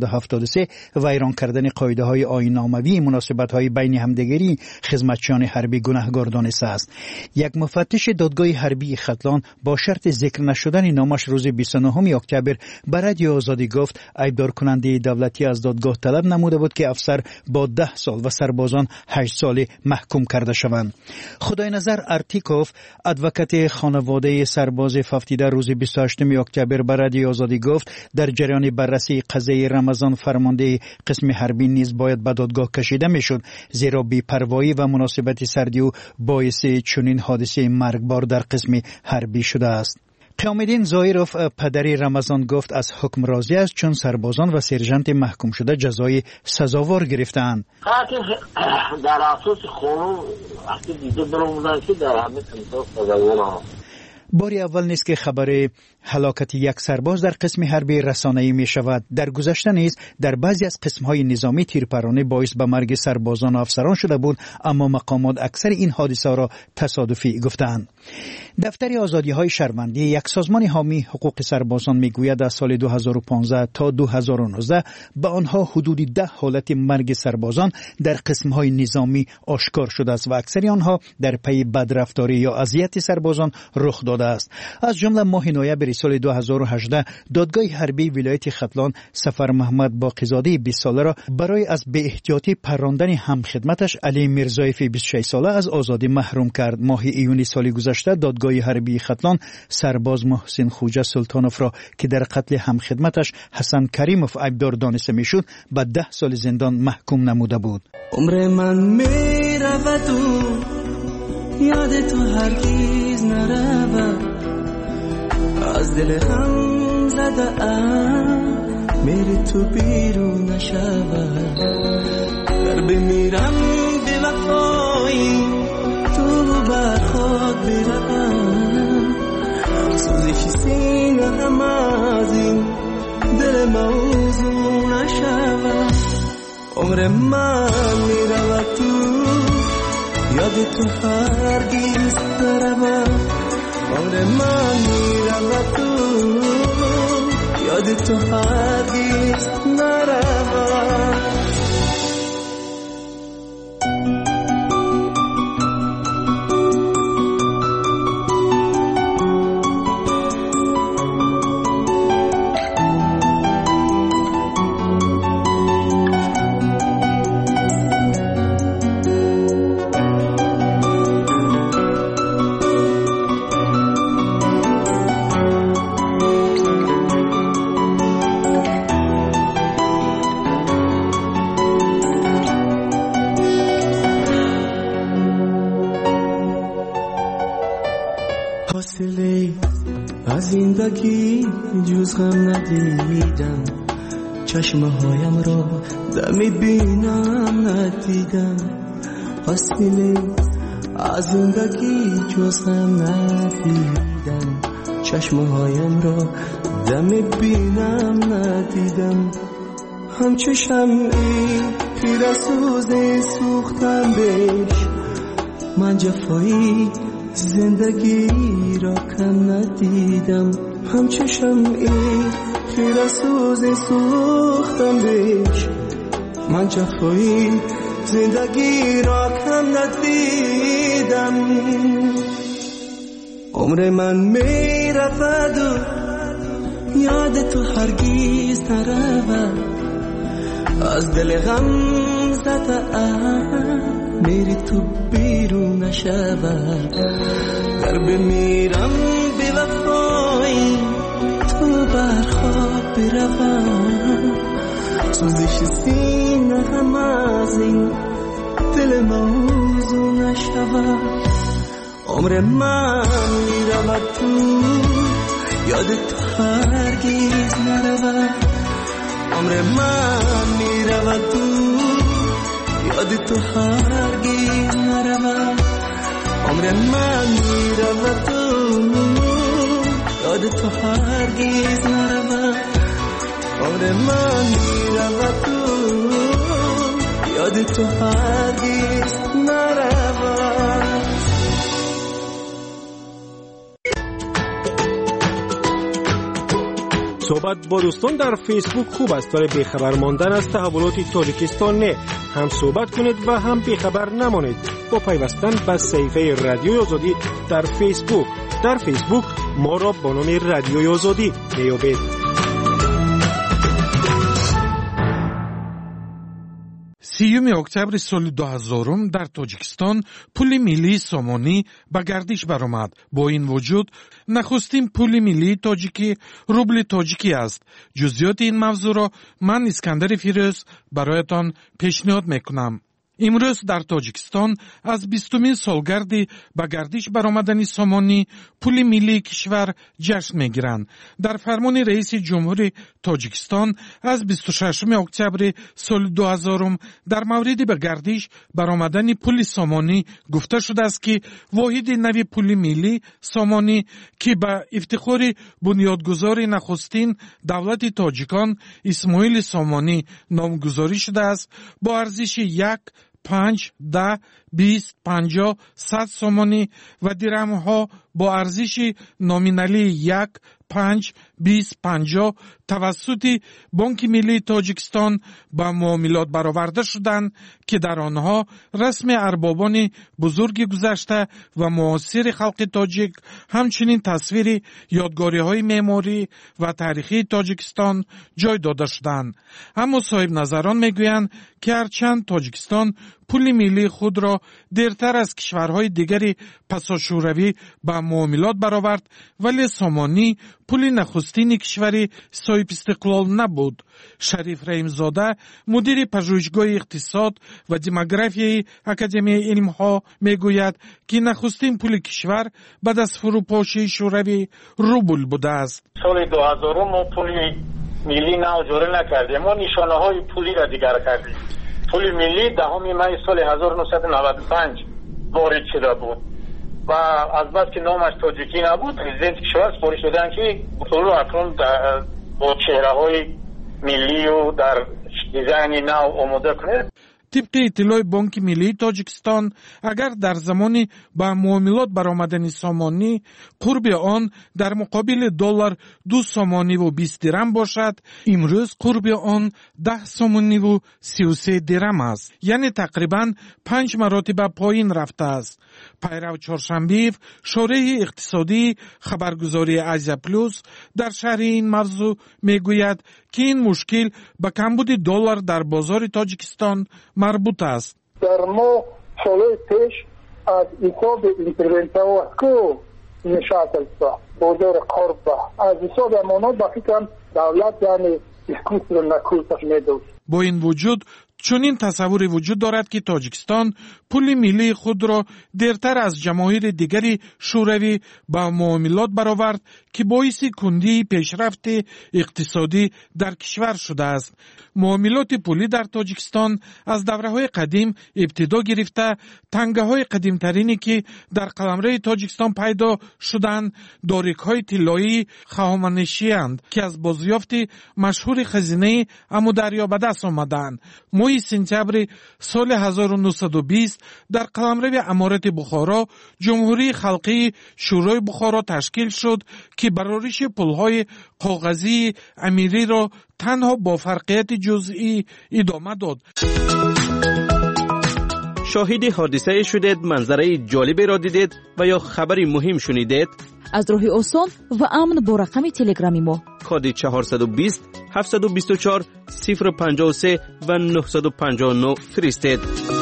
Speaker 7: 373 ویران کردن قاعده‌های آیین‌ناموی مناسبت‌های بین همدیگری خدمتچیان حربی گناهکار دانسته است. یک مفتش دادگاه حربی ختلان با شرط ذکر نشدن نامش روز 29 اکتبر برای آزادی گفت ایبدار کننده دولتی از دادگاه طلب نموده بود که افسر با 10 سال و سربازان 8 سالی محکوم کرده شوند. خدای نظر ارتیکوف ادوکات خانواده سرباز ففتیده روز 28 اکتبر برای آزادی گفت در جریان بررسی قضیه رمضان فرمانده قسم حربی نیز باید به دادگاه کشیده میشد، زیرا بی‌پروایی و مناسبت سردی او باعث چنین حادثه مرگبار در قسم حربی شده است. قیامالدین زایروف پدری رمضان گفت از حکم راضی است چون سربازان و سرژانت محکوم شده جزای سزاوار گرفتند.
Speaker 8: در اساس قانون وقتی دیده برآمدن که در همه سزاوار
Speaker 7: باری اول نیست که خبر هلاکت یک سرباز در قسم حربی رسانه‌ای می شود. در گذشته نیز در بعضی از قسم‌های نظامی تیرپرانی باعث به مرگ سربازان و افسران شده بود، اما مقامات اکثر این حادثه را تصادفی گفتند. دفتر آزادی‌های شهروندی، یک سازمان حامی حقوق سربازان، میگوید از سال 2015 تا 2019 به آنها حدود 10 حالت مرگ سربازان در قسم‌های نظامی آشکار شده است و اکثر آنها در پی بدرفتاری یا اذیت سربازان رخ داده است. از جمله ماه نوامبر سال 2018 دادگاه حربی ولایت ختلان سفر محمد باقیزاده 20 ساله را برای از بی احتیاطی پراندن همخدمتش علی میرزایف 26 ساله از آزادی محروم کرد. ماه ایونی سال گذشته دادگاه حربی ختلان سرباز محسن خوجه سلطانوف را که در قتل همخدمتش حسن کریموف عیبدار دانسته میشد به 10 سال زندان محکوم نموده بود.
Speaker 3: عمر من میرود و یاد تو هرگز نرود، از دل هم زده ام میری تو بیرون نشود. در بمیرم به وفایی تو بر خود بروم، سوزش سینه هم از این دل موضوع نشود. عمر من میرود تو یاد تو هرگز نرود. عمر من میرود تو یاد تو هرگز نرود. از زندگی جز غم ندیدم، چشمه هایم را دمی بینم ندیدم. حاصله از زندگی جز غم ندیدم، چشمه هایم را دمی بینم ندیدم. همچه شمعی پیرسوز سوختم بهش، من جفایی زندگی را کم ندیدم. همچه شمعی پیرسوز سوختم بهش، من جفایی زندگی را کم ندیدم. عمر من می رود و یاد تو هرگز نرود، از دل غم زده ام میری تو بیرون نشود. در بمیرم به وفایی تو بر خواب بروم، سوزش سینه هم از این دل موضوع نشود. عمر من میرود تو یاد تو هرگز نرود. عمر من میرود تو یاد تو هرگز نرود. عمر من میرود تو یاد تو هرگز نرود. عمر من میرود تو یاد تو هرگز نرود.
Speaker 20: صحبت با دوستان در فیسبوک خوب است، ولی بیخبر ماندن از تحولات تاجیکستان نه. هم صحبت کنید و هم بیخبر نمانید با پیوستن به صفحه رادیوی آزادی در فیسبوک. در فیسبوک ما را با نام رادیوی آزادی میابید.
Speaker 6: 30 اکتبر سال 2000 در تاجیکستان پول ملی سامانی به گردش برآمد. با این وجود نخستین پول ملی تاجیکی روبل تاجیکی است. جزئیات این موضوع را من اسکندر فیروز برایتان پیشنهاد میکنم. امروز در تاجیکستان از 20مین سالگرد به گردش برآمدن سامانی پول ملی کشور جشن میگیرند. در فرمان رئیس جمهور تاجیکستان از 26 اکتبر سال 2000 در مورد به گردش برآمدن پول سامانی گفته شده است که واحد نوی پول ملی سامانی که به افتخار بنیادگذار نخستین دولت تاجیکان اسماعیل سامانی نامگذاری شده است با ارزش 1 5 10 20 50 100 سامانی و درهم ها با ارزش نامینالی 1 5 20 50 توسط بانک ملی تاجیکستان به معاملات برآورده شدند که در آنها رسم اربابان بزرگ گذشته و معاصر خلق تاجیک همچنین تصویر یادگاری‌های معماری و تاریخی تاجیکستان جای داده شدند. اما صاحب نظران میگویند که هرچند تاجیکستان پول ملی خود را دیرتر از کشورهای دیگری پساشوروی به معاملات برآورد، ولی سامانی پول نخستین کشوری صاحب استقلال نبود. شریف رحیمزاده مدیر پژوهشگاه اقتصاد و دموگرافی اکادمی علم‌ها میگوید که نخستین پول کشور بعد از فروپاشی شوروی روبل بوده است.
Speaker 9: سال 2000 ما پول ملی نو جاری نکردیم، ما نشانه‌های پولی را دیگر کردیم. پول ملی 10 می سال 1995 وارد شده بود و از بس که نامش تاجیکی نبود پرزیدنت کشور سپارش دادن که پول اکنون با چهره‌های ملی و در دیزاین نو آماده کنه.
Speaker 6: طبق اطلاع بانک ملی تاجیکستان اگر در زمان با معاملات برآمدن سامانی قرب آن در مقابل دلار 2 سامانی و 20 درهم باشد، امروز قرب آن 10 سامانی و 33 درهم است، یعنی تقریبا 5 مراتب پایین رفته است. پیرو چهارشنبه شورای اقتصادی خبرگزاری آزیا پلوس در شرح این موضوع میگوید که این مشکل به کمبود دلار در بازار تاجیکستان مربوط است.
Speaker 10: در ما سالهای پیش از حساب اینترونتاوسکو نشاطلسا بازار قربه از حساب امانات با فکرم دولت یعنی اسکوت رو نکولتش میدوست.
Speaker 6: با این وجود چنین تصوری وجود دارد که تاجیکستان پول ملی خود را دیرتر از جماهیر دیگری شوروی با معاملات برآورد که باعث کندی پیشرفت اقتصادی در کشور شده است. معاملات پولی در تاجیکستان از دوره‌های قدیم ابتدا گرفته تنگه‌های قدیمترینی که در قلمرو تاجیکستان پیدا شدند داریک‌های طلایی خهامنشی‌اند که از بازیافت مشهور خزینه امودریا به دست آمدند. ماه سپتامبر سال 1920 در قلمرو امارت بخارا جمهوری خلقی شورای بخارا تشکیل شد که برآورش پول‌های کاغذی امیری را تنها با فرقیت جزئی ادامه داد.
Speaker 5: شاهد حادثه شدید، منظره جالبی را دیدید و یا خبری مهم شنیدید؟
Speaker 16: از راه آسان و امن با رقم تلگرامی ما
Speaker 5: کد 420 724 053 و 959 فرستید.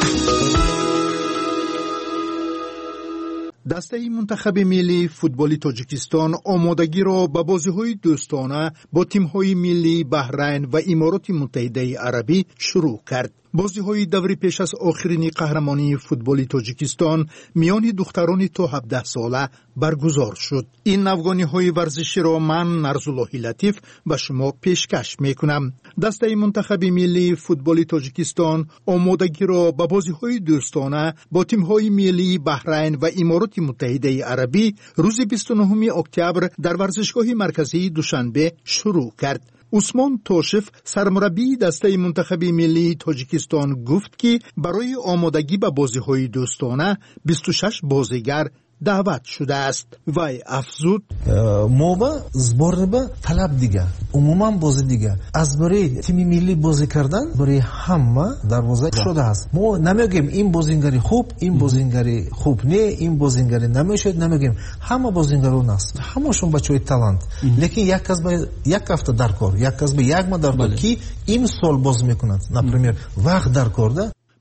Speaker 23: دسته منتخب ملی فوتبال تاجیکستان آمادگی را به بازی‌های دوستانه با تیم‌های ملی بحرین و امارات متحده عربی شروع کرد. بازی‌های دوری پیش از آخرین قهرمانی فوتبال تاجیکستان میان دختران تا 17 ساله برگزار شد. این نوگانی‌های ورزشی را من نرزالله لطیف به شما پیشکش می‌کنم. دسته منتخب ملی فوتبال تاجیکستان آمادگی را به بازی‌های دوستانه با تیم‌های ملی بحرین و امارات متحده عربی روز 29 اکتبر در ورزشگاه مرکزی دوشنبه شروع کرد. عثمان توشف سرمربی دسته منتخب ملی تاجیکستان گفت که برای آمادگی به بازی‌های دوستانه 26 بازیگر دعوت شده است. وای افزود
Speaker 24: ما با зборна با طلب دیگه عموما بازی دیگه از برای تیم ملی بازی کردن برای همه دروازه شده است. ما نمیگیم این بازیگری خوب این بازیگری خوب نه این بازیگری نمیشه، نمیگیم همه بازیگران است، همشون بچهای تالنت، لیکن یک کس به یک هفته در کار، یک کس به یک ماه در کار کی این سال باز میکنند، например وقت در کار ده.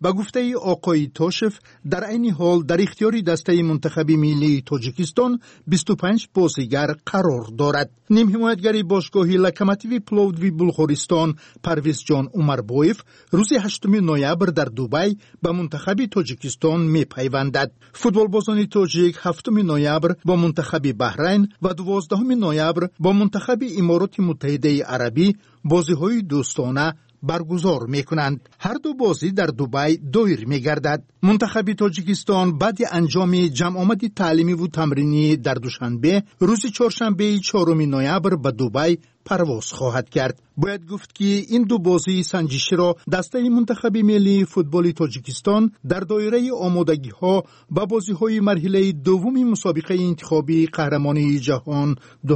Speaker 23: به گفته آقای تاشف در این حال در اختیار دسته منتخب ملی تاجیکستان 25 بازیگر قرار دارد. نیم حمایتگر باشگاه لوکوموتیو پلوودیو بلغارستان پرویز جان عمربویف روز 8 نوامبر در دبی به منتخب تاجیکستان میپیوندد. فوتبالبازان تاجیک 7 نوامبر با منتخب بحرین و 12 نوامبر با منتخب امارات متحده عربی بازی‌های دوستانه برگزار میکنند. هر دو بازی در دبی دایر میگردد. منتخب تاجیکستان بعد انجام جمع آمد تعلیمی و تمرینی در دوشنبه روز چهارشنبه 4 نوامبر به دبی پرواز خواهد کرد. باید گفت که این دو بازی سنجشی را دسته منتخب ملی فوتبال تاجیکستان در دایره آمادگی ها به بازی های مرحله دوم مسابقه انتخابی قهرمانی جهان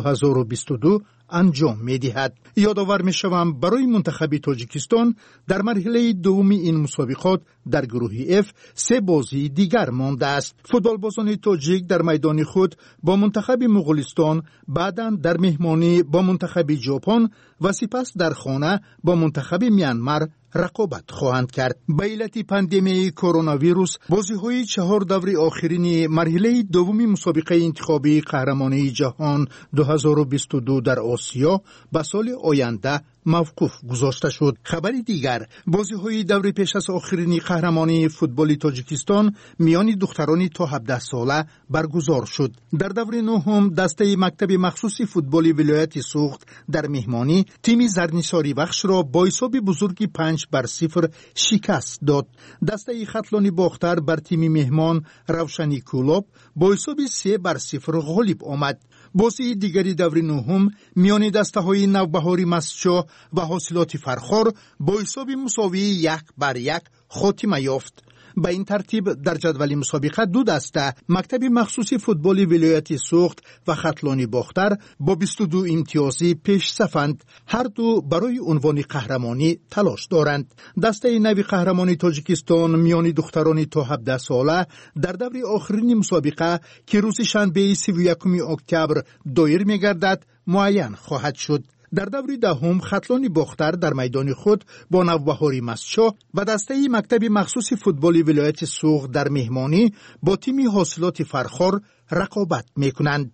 Speaker 23: 2022 انجام می‌دهد. یادآور می‌شوم برای منتخب تاجیکستان در مرحله دوم این مسابقات در گروه F 3 بازی دیگر مانده است. فوتبالبازان تاجیک در میدان خود با منتخب مغولستان، بعداً در مهمانی با منتخب ژاپن و سپس در خانه با منتخب میانمار رقابت خواهند کرد. به علت پاندمی کرونا ویروس بازی‌های 4 دور آخرین مرحله دوم مسابقه انتخابی قهرمانی جهان 2022 در آسیا به سال آینده موقوف گذاشته شد. خبری دیگر، بازی‌های دور پیش از آخرین قهرمانی فوتبال تاجیکستان میان دختران تا 17 ساله برگزار شد. در دور نهم دسته مکتب مخصوص فوتبال ولایت سوخت در مهمانی تیم زرنیساری بخش را با حساب بزرگی 5-0 شکست داد. دسته خطلانی باختر بر تیم مهمان روشنی کولاب با حساب 3-0 غالب آمد. بازی دیگری دور نهم میان دسته‌های نوبهاری مسجد و حاصلات فرخار با حساب مساوی 1-1 خاتمه یافت. به این ترتیب در جدول مسابقه دو دسته مکتب مخصوص فوتبال ولایت سوخت و خطلانی باختر با 22 امتیازی پیش صفند. هر دو برای عنوان قهرمانی تلاش دارند. دسته نوی قهرمانی تاجیکستان میان دختران تا 17 ساله در دور آخرین مسابقه که روز شنبه 31 اکتبر دایر می‌گردد معین خواهد شد. در دور دهم خطلانی باختر در میدان خود با نوبهاری مسجد و دسته مکتب مخصوص فوتبال ولایت سوخت در مهمانی با تیم حاصلات فرخار رقابت میکنند.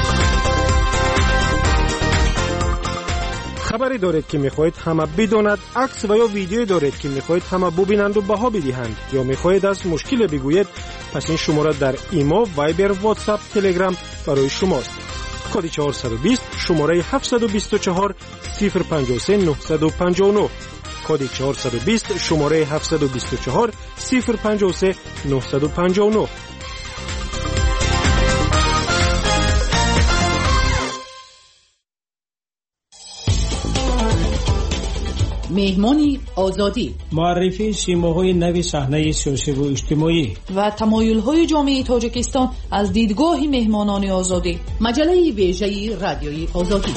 Speaker 20: خبری دارید که میخواهید همه بداند، عکس و یا ویدیو دارید که میخواهید همه ببینند و بها بدهند یا میخواهید از مشکل بگویید، پس این شماره در ایما، وایبر، واتساپ، تلگرام برای شماست. کد 420 شماره 724 053 959 کد 420 شماره 724 053 959.
Speaker 11: مهمانی آزادی،
Speaker 12: معرفی شیماهای نوی صحنه سیاسی و اجتماعی
Speaker 11: و تمایل‌های جامعه تاجیکستان از دیدگاه مهمانان آزادی. مجله ویژه رادیوی آزادی.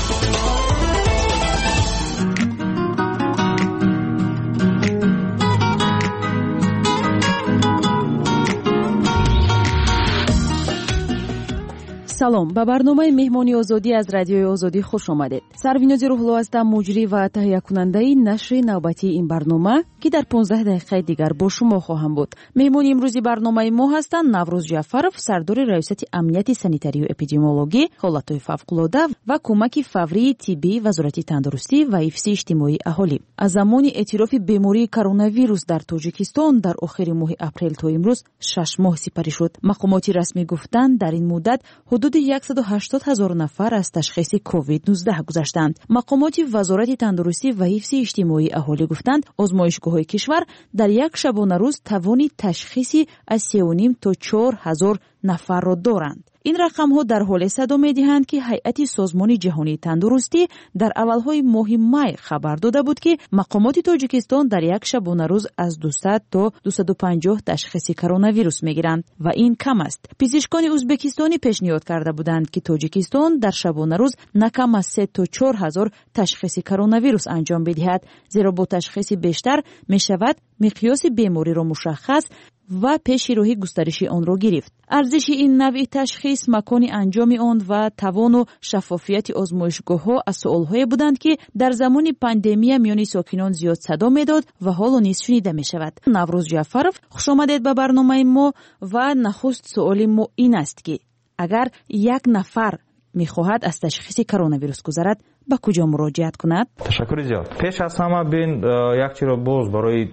Speaker 13: салом, ба барномаи меҳмони озодӣ аз радиои озодӣ хуш омадед. Сарвинози Рӯҳло ҳастам, муҷрӣ ва таҳиякунандаи нашри навбатии ин барнома ки дар 15 дақиқаи дигар бо шумо хоҳам буд. меҳмони имрӯзи барномаи мо ҳастанд Наврӯз Ҷаъфаров, сардори раёсати амнияти санитарию эпидемиологӣ, ҳолатҳои фавқулода ва кӯмаки фаврии тиббии Вазорати тандурустӣ ва ҳифзи иҷтимоии аҳолӣ. аз замони эътирофи бемории коронавирус дар Тоҷикистон дар охири моҳи апрел то имрӯз 6 моҳ сипарӣ шуд. мақомоти расмӣ гуфтанд, дар ин муддат ҳудуди 180 000 нафар аз ташхиси COVID-19 гузаштанд. мақомоти Вазорати тандурустӣ ва ҳифзи иҷтимоии аҳолӣ гуфтанд, озмоишгоҳҳои кишвар дар як шабонарӯз тавони ташхиси аз 3.5 то 4 000 нафарро доранд. ин рақамҳо дар ҳоле садо медиҳанд ки ҳайати созмони ҷаҳонии тандурустӣ дар аввалҳои моҳи май хабар дода буд ки мақомоти Тоҷикистон дар як шабонарӯз аз 200 то 250 ташхиси коронавирус мегиранд ва ин кам аст. пизишкони ӯзбекистонӣ пешниҳод карда буданд ки Тоҷикистон дар шабонарӯз на кам аз 3 то 4 000 ташхиси коронавирус анҷом бидиҳад, зеро бо ташхиси бештар мешавад миқёси бемориро мушаххас و پیش روی گسترش آن را گرفت. ارزش این نوع تشخیص، مکان انجام آن و توان و شفافیت آزمایشگاه‌ها از سؤال‌های بودند که در زمان پاندمی میان ساکنان زیاد صدا می‌داد و حالا نیز شنیده می‌شود. نوروز جعفرов، خوش آمدید به برنامه ما. و نخست سؤال ما این است که اگر یک نفر می‌خواهد از تشخیص کرونا ویروس گذرد به کجا مراجعت کند؟
Speaker 1: تشکر زیاد. پیش از همه بین یک چیز را باز برای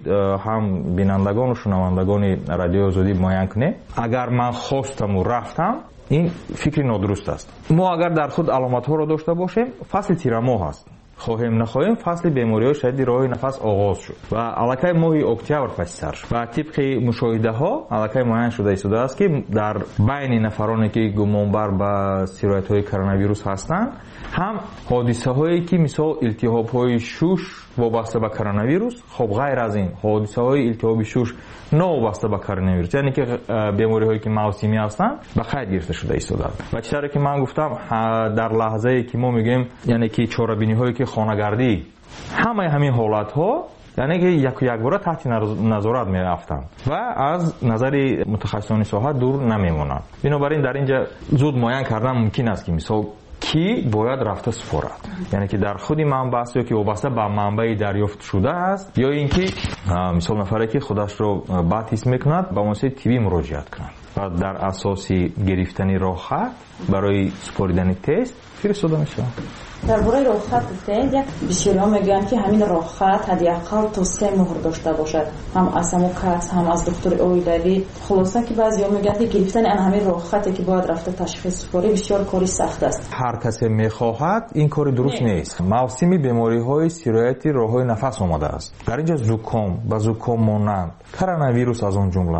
Speaker 1: هم بینندگان و شنوندگان رادیو آزادی بیان کنیم. اگر من خواستم و رفتم، این فکر نادرست است. ما اگر در خود علامت ها را داشته باشیم، فصل تیر ماه است. خواهیم نخواهیم فصل بیماری های شدید راه نفس آغاز شد و الکی ماه اکتبر پس سر شد و طبق مشاهده ها الکی معین شده است که در بین نفرانی که گمانبر به سرایت های کرونا ویروس هستند هم حادثه هایی که مثل التهاب های شوش وابسته به کرونا ویروس، خب غیر از این حادثه های التهاب شوش نوابسته به کرونا ویروس، یعنی که بیماری هایی که موسمی هستند به خیر گرفته شده است. و چیزی که من گفتم در لحظه ای که ما میگیم یعنی که چاره‌بینی هایی که خانه‌گردی، همه همین حالت ها یعنی که یک بار تحت نظارت میافتند و از نظر متخصصان ساحه دور نمیمونند. بنابراین در اینجا زود معاین کردن ممکن است که مثلا کی باید رفته سفارت، یعنی که در خودی منبع است یا که وابسته به منبع دریافت شده است، یا اینکه مثلا نفری که خودش رو بد حس میکند به واسطه تیبی مراجعت کند و در اساس گرفتن راه خط برای سپردن تست فرستاده میشه.
Speaker 14: درباره راه خط تست بسیاری میگن که همین راه خط حداقل تا 3 مهر داشته باشد، هم از هموکات هم از دکتر اویدری. خلاصه که بعضیا میگن که گرفتن همین راه خطی که باید رفته تشخیص سپاری بسیار کاری سخت است.
Speaker 1: هر کسی میخواهد این کار درست نیست. موسمی بیماری های سرایت راه های نفس آمده است. در اینجا زکام و زکام مانند کرونا ویروس از اون جمله.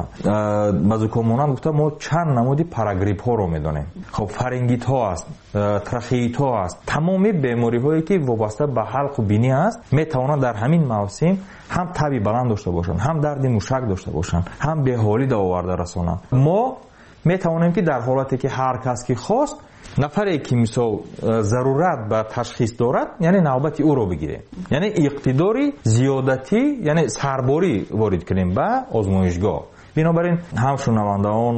Speaker 1: با زکام مانند گفتم ما چند نمودی پاراگریپ ها رو میدونیم. خب فرنگیت ها است، تراخیت ها است، تمام بیماری هایی که وابسته به حلق و بینی است میتوانند در همین موسم هم تبی بلند داشته باشند، هم درد موشک داشته باشند، هم به حالی آورده رسانند. ما میتوانیم که در حالتی که هر کس که خواست نفری که مثلا ضرورت به تشخیص دارد یعنی نوبت او رو بگیریم، یعنی اقتداری زیادتی یعنی سرباری وارد کنیم به آزمایشگاه. بنابراین هم شنوندگان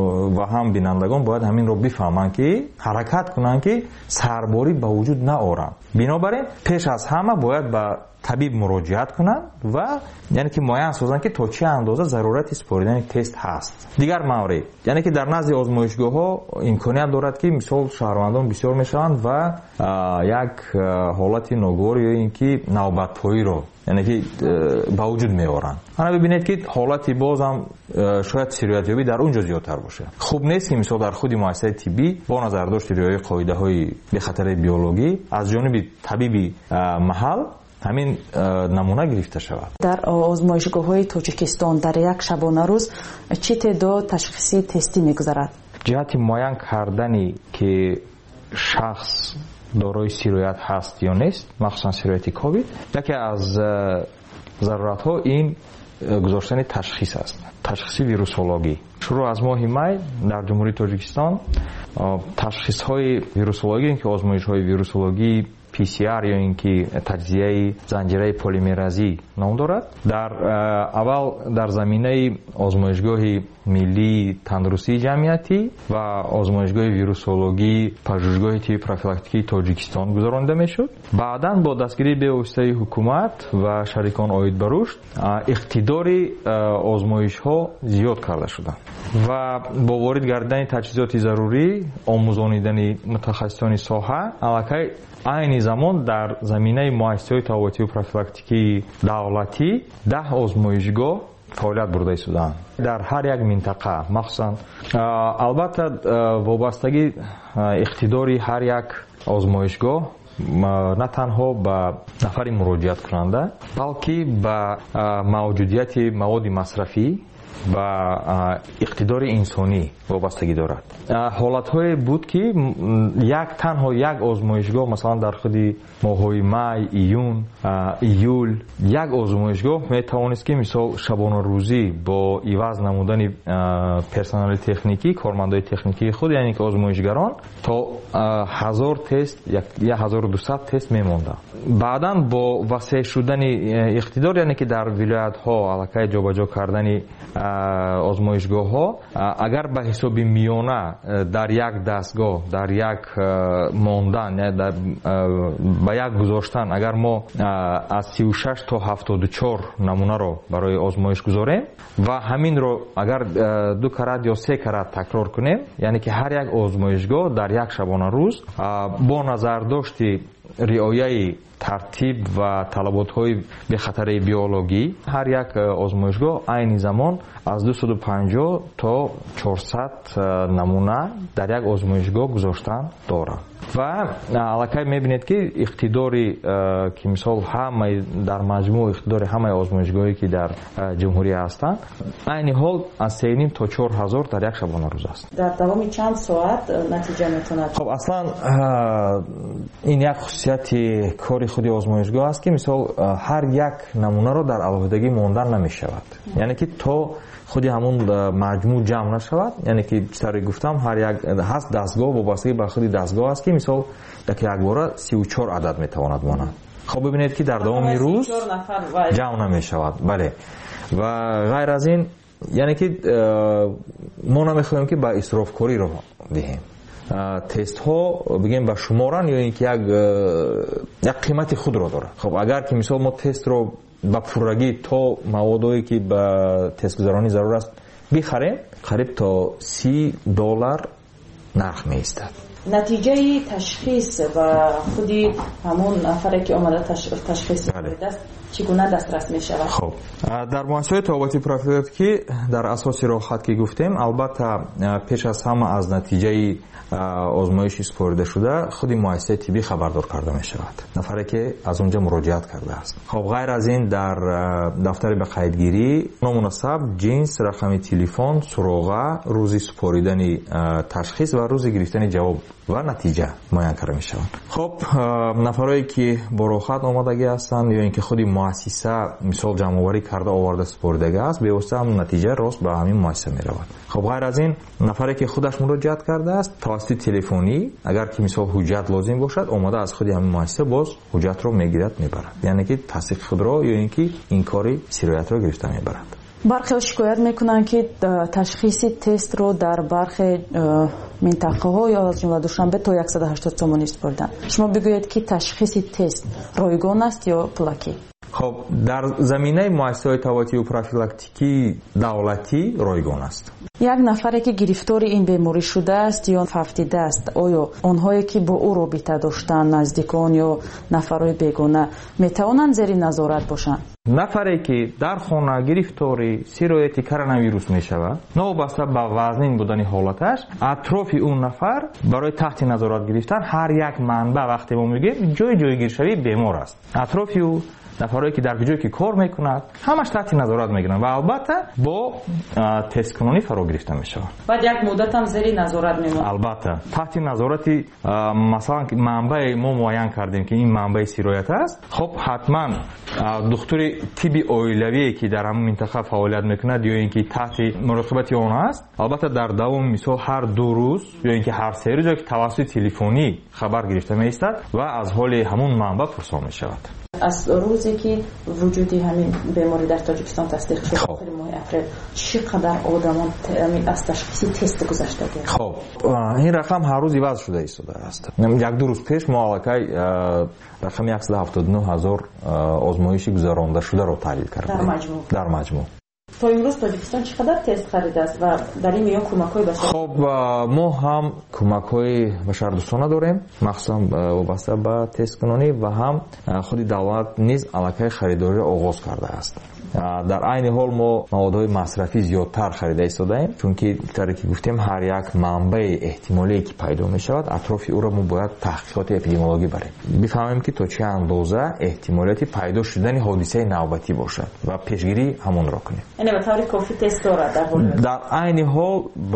Speaker 1: و هم بینندگان باید همین رو بفهمند که حرکت کنند که سرباری به وجود نیارند. بنابراین پیش از همه باید به طبیب مراجعت کنند و یعنی که معاین سازند که تا چه اندازه ضرورت سپردن تست هست. دیگر مورد یعنی که در نزد آزمایشگاه ها امکانیت دارد که مثلا شهروندان بسیار میشوند و یک حالت ناگوار یا اینکه نوبت پایی رو یعنی که با وجود میارند. انا ببینید که حالتی بازم شاید سریعت یابی در اونجا زیادتر باشه. خوب نیست که مثلا در خود مؤسسه طبی با نظر داشت رعایت قاعده های به خطر بیولوژی از جانب طبیب محل همین نمونه گرفته شود.
Speaker 14: در آزمایشگاه‌های تاجیکستان در یک شبانه روز چه تعداد تشخیصی تستی می‌گذرد؟
Speaker 1: جهت معاین کردنی که شخص دارای سرایت هست یا نیست، مخصوصا سرایت کووید، یکی از ضرورت‌ها این گذاشتن تشخیص است. تشخیص ویروسولوژی شروع از ماه می در جمهوری تاجیکستان تشخیص‌های ویروسولوژی که آزمایش‌های ویروسولوژی PCR یا اینکه تجزیه زنجیره پلیمرازی نام دارد. در اول در زمینه آزمایشگاه ملی تندرستی جمعیتی و آزمایشگاه ویروسولوژی پژوهشگاه تیب پروفیلاکتیکی تاجیکستان گذرانده میشد. بعداً با دستگیری به واسطه حکومت و شریکان عاید به رشد اقتدار آزمایش ها زیاد کرده شده و با وارد گردیدن تجهیزات ضروری آموزانیدن متخصصان ساحه الکی این زمان در زمینه مؤسسه‌های تابعاتی و پروفیلاکتیکی دولتی 10 آزمایشگاه فعالیت برده شدند در هر یک منطقه. مخصوصا البته وابستگی اقتداری هر یک آزمایشگاه نه تنها به نفر مراجعت کننده بلکه به موجودیت مواد مصرفی و اقتدار انسانی وابستگی دارد. حالت‌های بود که تنها یک آزمایشگاه مثلا در خود ماه‌های می، ایون، ایول یک آزمایشگاه میتوانست که مثلا شبانه روزی با عوض نمودن پرسنل تکنیکی کارمندای تکنیکی خود یعنی که آزمایشگران تا 1000 تست یا 1200 تست میمونده. بعداً با وسیع شدن اقتدار یعنی که در ولایت‌ها علاقه جابجا کردن озмоишгоҳҳо агар ба ҳисоби миёна дар як дастгоҳ дар як мондан ба як гузоштан агар мо аз 36 то 74 намунаро барои озмоиш гузорем ва ҳаминро агар 2 карат ё 3 карат такрор кунем, яъне ки ҳар як озмоишгоҳ дар як шабона рӯз бо назардошти риояи тартиб ва талаботҳои бехатараи биологӣ ҳар як озмоишгоҳ айни замон аз 250 то 400 намуна дар як озмоишгоҳ гузоштан дорад ва аллакай мебинед ки иқтидори ки мисол ҳамаи дар маҷмӯъ иқтидори ҳамаи озмоишгоҳе ки дар ҷумҳурия ҳастанд айни ҳол аз 3,5 то 4,000 дар як шабона рӯз аст.
Speaker 14: дар давоми чанд соат натиҷа метавонад?
Speaker 1: хоб аслан ин як хусусияти кори худи озмоишгоҳ аст ки мисол ҳар як намунаро дар алоҳидагӣ мондан намешавад, яъне ки то худи ҳамун маҷмӯъ ҷамъ нашавад, яъне ки читаре гуфтам ҳар як ҳаст дастгоҳ вобастагӣ ба худи дастгоҳ аст ки мисол якбора 34 адад метавонад монад. хоб бибинед ки дар давоми рӯз ҷамъ намешавад. бале ва ғайр аз ин яъне ки мо намехоҳем ки ба исрофкорӣ роҳ диҳем. тестҳо бигем ба шуморан ё ин ки як қимати худро дорад. хоб агар ки мисол мо тестро ба пуррагӣ то маводое ки ба тестгузаронӣ зарур аст бихарем, қариб то $30 нарх меистад.
Speaker 14: натиҷаи ташхис ва худи ҳамон нафаре ки омада ташхис кардааст чӣ гуна дастрас мешавад? хоб
Speaker 1: дар муассисаҳои табобати профилактикӣ дар асоси роҳхат ки гуфтем, албатта пеш аз ҳама аз натиҷаи озмоиши споридашуда худи муассисаи тиббӣ хабардор карда мешавад, нафаре ки аз онҷа муроҷиат кардааст. хоб ғайр аз ин дар дафтари ба қайдгирӣ ному насаб, ҷинс, рақами телефон, суроға, рӯзи супоридани ташхис ва рӯзи гирифтани ҷавоб ва натиҷа муайян карда мешавад. хоб нафарое ки бо роҳхат омадагӣ ҳастанд ё ин ки худи муассиса мисол ҷамъоварӣ карда оварда супоридагӣ аст, бевосита ҳамун натиҷа рост ба ҳамин муассиса меравад. хоб ғайр аз ин нафаре ки худаш муроҷиат кардааст тавассути телефонӣ, агар ки мисол ҳуҷҷат лозим бошад, омада аз худи ҳамин муассиса боз ҳуҷҷатро мегирад мебарад, яъне ки тасдиқи худро ё ин ки инкори сироятро гирифта мебарад.
Speaker 14: бархе шикоят мекунанд ки ташхиси тестро дар бархе минтақаҳо ё аз ҷумла душанбе то 180 сомонӣ супориданд. шумо бигӯед ки ташхиси тест ройгон аст ё пулакӣ?
Speaker 1: хоб дар заминаи муассисаҳои табобатию профилактикии давлатӣ ройгон аст.
Speaker 14: як нафаре ки гирифтори ин беморӣ шудааст ё фавтидааст, оё онҳое ки бо ӯ робита доштанд, наздикон ё нафарои бегона метавонанд зери назорат бошанд?
Speaker 1: нафаре ки дар хона гирифтори сирояти коронавирус мешавад, новобаста ба вазнин будани ҳолаташ, атрофи он нафар барои таҳти назорат гирифтан ҳар як манбаъ вақте мо мегӯем ҷойгиршавии бемор аст. атрофи ӯ нафарое ки дар ҷое ки кор мекунад ҳамаш таҳти назорат мегиранд ва албатта бо тесткунонӣ фаро гирифта мешавад.
Speaker 14: баъд як муддатам зери назорат мемонад.
Speaker 1: албатта таҳти назорати масалан манбаи мо муайян кардем ки ин манбаи сироят аст, хоб ҳатман духтури тибби оилавие ки дар ҳамон минтақа фаъолият мекунад ё ин ки таҳти муроқибати он аст, албатта дар давоми мисол ҳар 2 рӯз ё ин ки ҳар 3 рӯз ки тавассути телефонӣ хабар гирифта меистад ва аз ҳоли ҳамон манбаъ пурсон мешавад.
Speaker 14: аз рӯзе ки вуҷуди ҳамин беморӣ дар тоҷикистон тасдиқ шуд охири моҳи апрел чӣ қадар одамон аз ташхиси тест гузаштагӣ?
Speaker 1: хоб ин рақам ҳар рӯз иваз шуда истодааст. 1-2 рӯз пеш мо аллакай рақами 179,000 озмоиши гузарондашударо таҳлил кардем дар маҷмӯъ.
Speaker 14: то имрӯз тоҷикистон чӣ қадар тест харидааст ва дар ин миён кӯмакҳои башар?
Speaker 1: хоб мо ҳам кӯмакҳои башардӯстона дорем, махсусан вобаста ба тесткунонӣ ва ҳам худи давлат низ аллакай харидориро оғоз кардааст. дар айни ҳол мо маводҳои масрафӣ зиёдтар харида истодаем, чунки таре ки гуфтем ҳар як манбаи эҳтимолие ки пайдо мешавад, атрофи ӯро мо бояд таҳқиқоти эпидемиологӣ барем, бифаҳмем ки то чӣ андоза эҳтимолияти пайдо шудани ҳодисаи навбатӣ бошад ва пешгирӣ ҳамонро кунем.
Speaker 14: яъне ба таври кофӣ тест дорад
Speaker 1: дар айни ҳол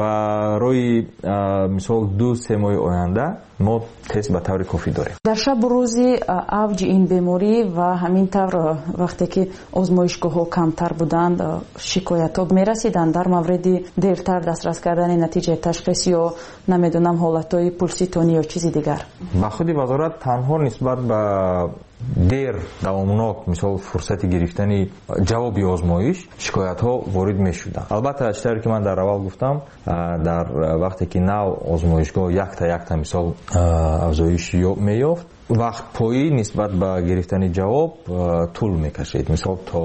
Speaker 1: барои мисол 2-3 моҳи оянда мо тест ба таври кофӣ дорем.
Speaker 14: дар шабу рӯзи авҷи ин беморӣ ва ҳамин тавр вақте ки озмоишгоҳҳо камтар буданд, шикоятҳо мерасиданд дар мавриди дертар дастрас кардани натиҷаи ташхис ё намедонам ҳолатҳои пулси тонӣ ё чизи дигар?
Speaker 1: ба худи вазорат танҳо нисбат ба дер давомнок мисол фурсати гирифтани ҷавоби озмоиш шикоятҳо ворид мешуданд. албатта читаре ки ман дар аввал гуфтам, дар вақте ки нав озмоишгоҳ якта мисол афзоиш меёфт, вақтпоӣ нисбат ба гирифтани ҷавоб тӯл мекашид. мисол то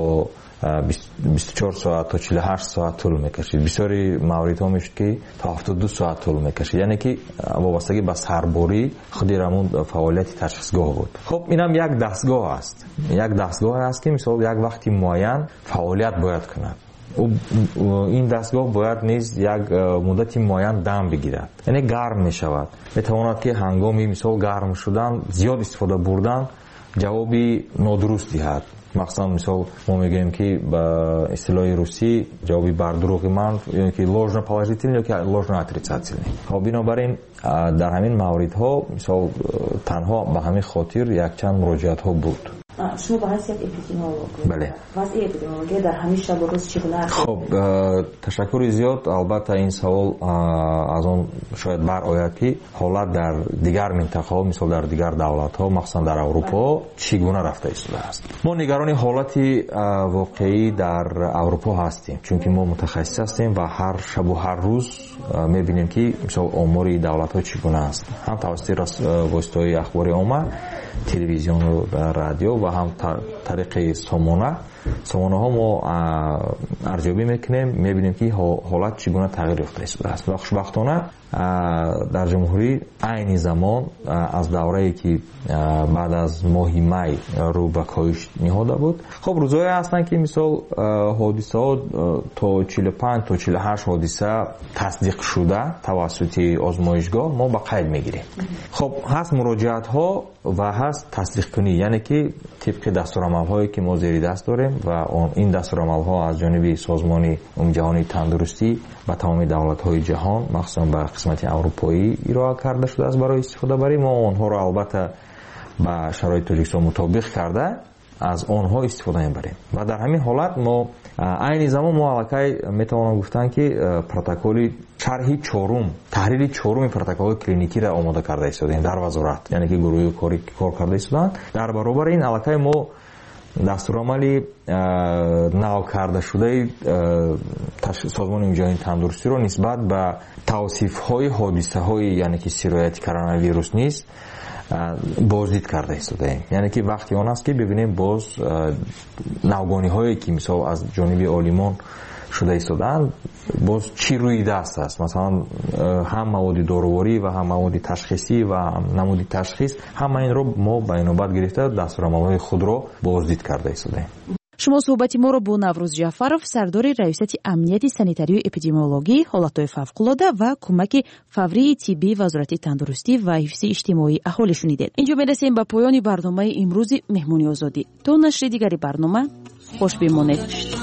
Speaker 1: 24 соат то 48 соат طول میکشید. بسیاری موردها میشد که تا 72 ساعت طول میکشید. یعنی که وابستگی به سرباری خود رمون فعالیت تشخیصگاه بود. خب اینم یک دستگاه است. یک دستگاه است که مثلا یک وقتی معین فعالیت باید کند. این دستگاه باید نیز یک مدتی معین دم بگیرد، یعنی گرم می شود. میتواند که هنگامی مثلا گرم شدن زیاد استفاده بردن جوابی نادرست دهد. مثلا مثال ما میگیم که با اصطلاح روسی جوابی بر دروغ منفی، یعنی که ложно положительный یا ложно отрицательный. خب بنابراین در همین موردها مثال تنها به همین خاطر یک چند مراجعت ها بود.
Speaker 14: شما به حیثیت اپیدمیولوگ،
Speaker 1: بله،
Speaker 14: وضع اپیدمیولوژی در همین شب و روز چگونه است؟
Speaker 1: خب تشکر زیاد. البته این سوال از اون شاید برآید که حالت در دیگر منطقه‌ها، مثلا در دیگر دولت‌ها، مخصوصا در اروپا چگونه رفته است. ما نگران حالت واقعی در اروپا هستیم، چون که ما متخصص هستیم و هر شب و هر روز می‌بینیم که مثلا آمار دولت‌ها چگونه است. هم توسط واسطه‌های اخبار عامه، تلویزیون و رادیو و هم طریق سامانه ها ما ارزیابی میکنیم، میبینیم که حالت چگونه تغییر یافته است. و خوشبختانه در جمهوری عین زمان از دوره‌ای که بعد از ماه می رو به کاهش نهاده بود، خب روزایی هستن که مثلا حادثه ها تا 45 تا 48 حادثه تصدیق شده توسط آزمایشگاه ما به قید میگیریم. خب هست مراجعت ها و هست تصدیق کنی، یعنی که طبق دستورالعمل هایی که ما زیر دست داریم و این دستورالعمل ها از جانب سازمان جهانی تندرستی و تمام دولت های جهان مخصوصا به قسمت اروپایی ارائه کرده شده است برای استفاده بری. ما آنها را البته با شرایط تاجیکستان مطابق کرده از آنها استفاده میبریم و در همین حالت ما عین زمان ما الکی میتوانم گفتن که پروتکل شرح چهارم، تحلیل چهارم پروتکل کلینیکی را آماده کرده ایستادیم در وزارت، یعنی که گروه کار کرده ایستادند. در برابر این الکی ما دستورالعمل نو کرده شده سازمان جهانی تندرستی رو نسبت به توصیف های حادثه های، یعنی که سرایت کرونا ویروس نیست، بازدید کرده ایستادیم. یعنی که وقتی آن است که ببینیم باز نوگانی هایی که مثلا از جانب عالمان شده ایستادن باز چی روی دست است، مثلا هم مواد دارویی و هم مواد تشخیصی و هم نمود تشخیص، همه این رو ما به نوبت گرفته دستورالعمل‌های خود رو بازدید کرده ایستادیم.
Speaker 13: شما صحبتی ما رو با نوروز جعفرов سردار ریاست امنیت سانیتاری و اپیدمیولوژی حالتهای فوق‌العاده و کمک فوری طبی وزارت تندرستی و حفظ اجتماعی اهالی شنیدید. اینجا میرسیم به پایان برنامه امروز مهمونی آزادی. تا نشر دیگری برنامه خوش بمانید.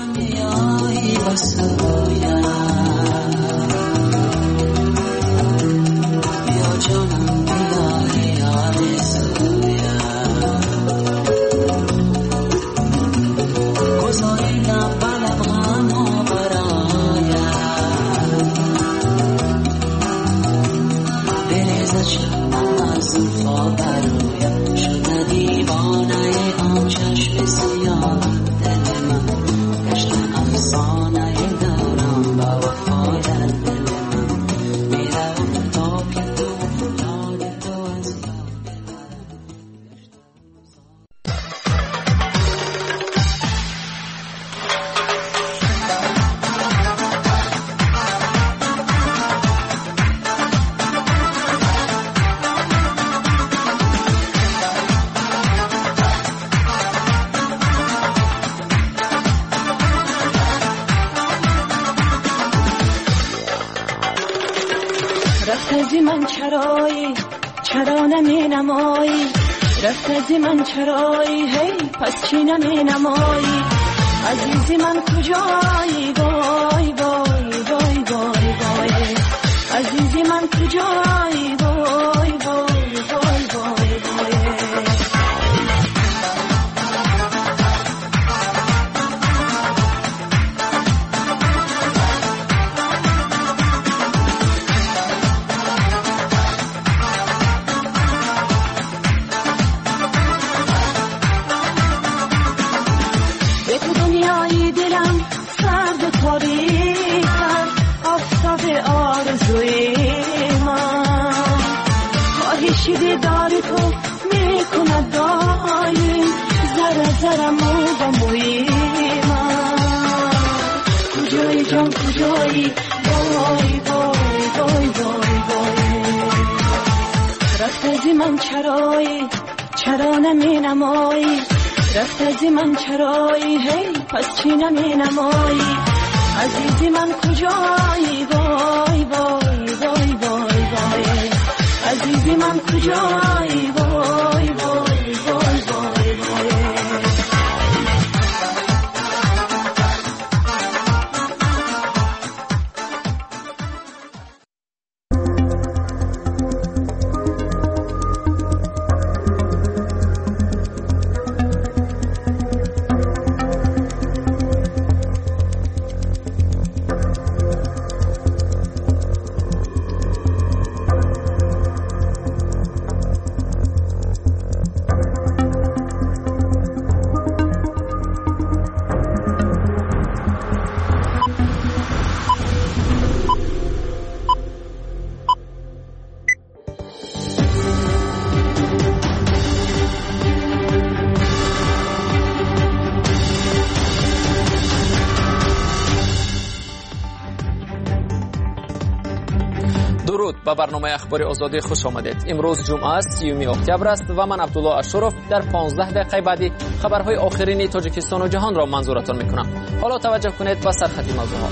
Speaker 15: رفتی من چرایی هی پس چی نمی نمایی عزیزی من کجایی وای وای وای وای وای عزیزی من کجایی وای وای وای وای وای آرزوی من خواهش دیدار تو میکند دایم ذره ذره مو به موی من کجایی جان کجایی وای وای وای وای وای رفت از من چرا نمی نمایی رفت از من چرایی هی پس چی نمی نمایی عزیزی من کجایی وای وای وای وای وای عزیزی من کجایی وای وای وای وای وای
Speaker 2: به برنامه اخبار آزادی خوش آمدید. امروز جمعه است 30 اکتبر است و من عبدالله اشرف در 15 دقیقه بعدی خبرهای آخرین تاجیکستان و جهان را منظورتان میکنم. حالا توجه کنید به سرخط موضوعات.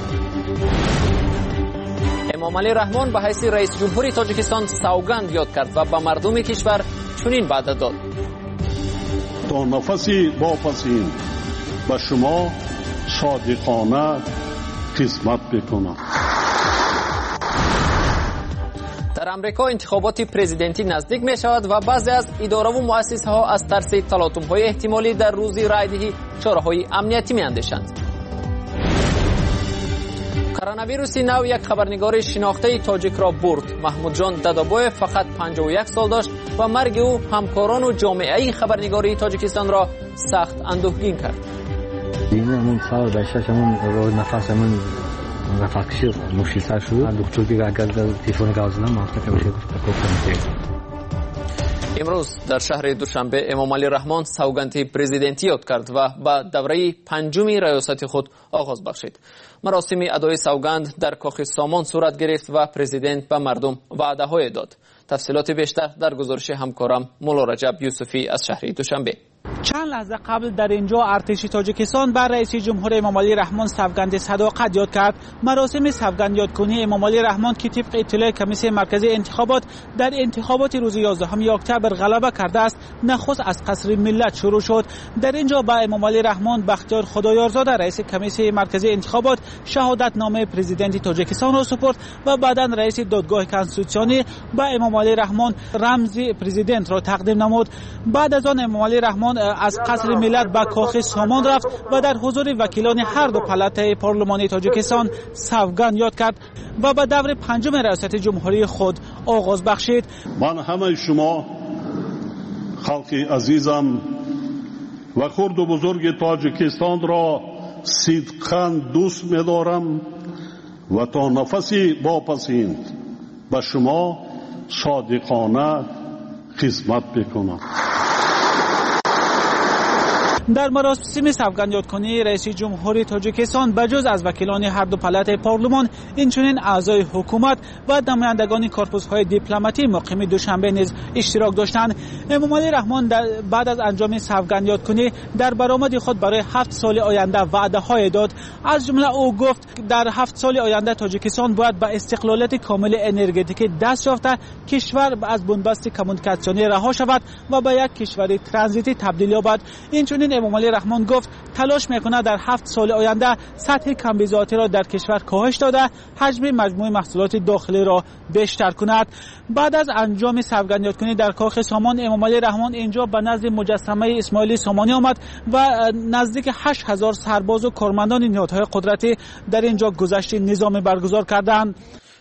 Speaker 2: امام علی رحمان به حیث رئیس جمهوری تاجیکستان سوگند یاد کرد و به مردم کشور چنین وعده داد:
Speaker 17: تا نفسی واپسین به شما صادقانه خدمت بکنم.
Speaker 2: در امریکا انتخابات پرزیدنتی نزدیک می شود و بعضی از اداره و مؤسسه ها از ترس تلاطم های احتمالی در روز رایدهی چاره‌های امنیتی می اندیشند. کرونا ویروس نو یک خبرنگار شناخته تاجیک را برد. محمود جان دادابوی فقط 51 سال داشت و مرگ او همکاران و جامعه خبرنگاری تاجیکستان را سخت اندوهگین کرد.
Speaker 18: این سال داشتم رو نفسم رفاقشی مشکل شد. دکتر دیگه اگر تلفن گازدم مافت که بشه
Speaker 2: امروز در شهر دوشنبه امام علی رحمان سوگند پرزیدنتی یاد کرد و با دوره پنجم ریاست خود آغاز بخشید. مراسم ادای سوگند در کاخ سامان صورت گرفت و پرزیدنت به مردم وعده‌های داد. تفصیلات بیشتر در گزارش همکارم مولا رجب یوسفی از شهر دوشنبه.
Speaker 4: چند لحظه قبل در اینجا ارتش تاجیکستان بر رئیس جمهور امام علی رحمان سوگند صداقت یاد کرد. مراسم سوگند یادکنی امام علی رحمان که طبق اطلاع کمیسیون مرکزی انتخابات در انتخابات روز 11 اکتبر غلبه کرده است نخست از قصر ملت شروع شد. در اینجا با امام علی رحمان بختیار خدایارزاده رئیس کمیسیون مرکزی انتخابات شهادت نامه پرزیدنت تاجیکستان را سپرد و بعدا رئیس دادگاه کنستیتوسیونی با امام علی رحمان رمز پرزیدنت را تقدیم نمود. بعد از آن امام علی رحمان از قصر ملت به کاخ سامان رفت و در حضور وکیلان هر دو پالات پارلمانی تاجیکستان سوگند یاد کرد و به دور پنجم ریاست جمهوری خود آغاز بخشید.
Speaker 17: من همه شما خلق عزیزم و خرد و بزرگ تاجیکستان را صدقاً دوست می‌دارم و تا نفسی واپسین به شما صادقانه خدمت می‌کنم.
Speaker 4: در مراسم سوگند یادکنی رئیس جمهوری تاجیکستان بجز از وکیلان هر دو پالات پارلمان اینچنین اعضای حکومت و نمایندگان کورپوس‌های دیپلماتی مقیم دوشنبه نیز اشتراک داشتند. امام علی رحمان بعد از انجام سوگند یادکنی در برآمد خود برای 7 سال آینده وعده‌های داد. از جمله او گفت در 7 سال آینده تاجیکستان باید به استقلالیت کامل انرژتیکی دست یافته کشور از بنبست کمونیکاسیونی رها شود و به یک کشور ترانزیتی تبدیل یابد. اینچنین امام علی رحمان گفت تلاش میکنه در 7 سال آینده سطح کمبیزاتی را در کشور کاهش داده حجم مجموع محصولات داخلی را بیشتر کند. بعد از انجام سوگند یادکنی در کاخ سامان امام علی رحمان اینجا به نزد مجسمه اسماعیل سامانی آمد و نزدیک 8000 سرباز و کارمندان نهادهای قدرتی در اینجا گذشت نظامی برگزار کردند.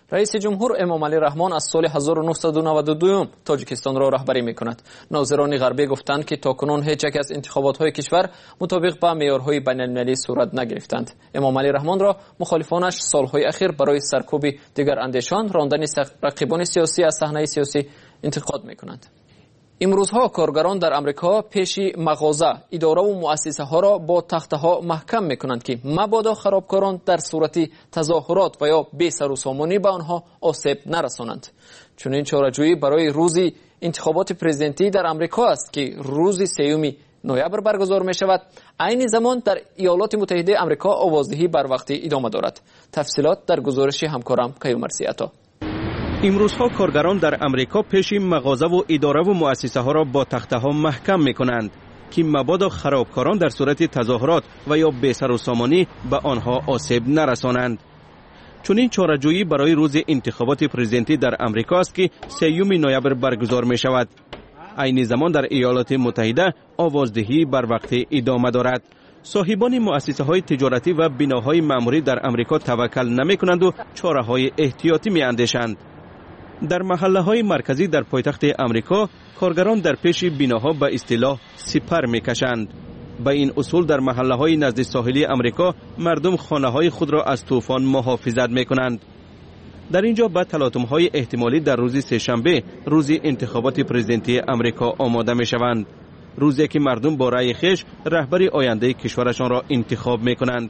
Speaker 2: رئیس جمهور امامعلی رحمان از سال 1992 تاجیکستان را رهبری می‌کند. ناظران غربی گفتند که تاکنون هیچ یک از انتخابات‌های کشور مطابق با معیارهای بین‌المللی صورت نگرفتند. امامعلی رحمان را مخالفانش سال‌های اخیر برای سرکوب دیگر اندیشان، راندن رقیبان سیاسی از صحنه سیاسی انتقاد می‌کنند. امروزها کارگران در امریکا پیش مغازه، اداره و مؤسسه ها را با تخته ها محکم میکنند که مبادا خرابکاران در صورت تظاهرات و یا بی سر و سامانی به آنها آسیب نرسانند. چنین چاره‌جویی برای روز انتخابات پرزیدنتی در امریکا است که روز 3 نوامبر برگزار می شود. عین زمان در ایالات متحده امریکا آوازدهی بر وقت ادامه دارد. تفصیلات در گزارش همکارم کیومرثی عطا.
Speaker 5: امروزها کارگران در امریکا پیش مغازه و اداره و مؤسسه ها را با تخته ها محکم می کنند که مبادا خرابکاران در صورت تظاهرات و یا بی سر و سامانی به آنها آسیب نرسانند. چنین چاره‌جویی برای روز انتخابات پرزیدنتی در امریکا است که 3 نوامبر برگزار می شود. عین زمان در ایالات متحده آوازدهی بر وقت ادامه دارد. صاحبان مؤسسه های تجارتی و بناهای معموری در امریکا توکل نمی کنند و چاره های احتیاطی می اندیشند. در محله های مرکزی در پایتخت امریکا کارگران در پیش بناها به اصطلاح سپر میکشند. به این اصول در محله های نزد ساحلی امریکا مردم خانه های خود را از طوفان محافظت میکنند. در اینجا به تلاطم های احتمالی در روز سه‌شنبه روز انتخابات پرزیدنتی امریکا آماده میشوند. روزی که مردم با رأی خویش رهبر آینده کشورشان را انتخاب میکنند.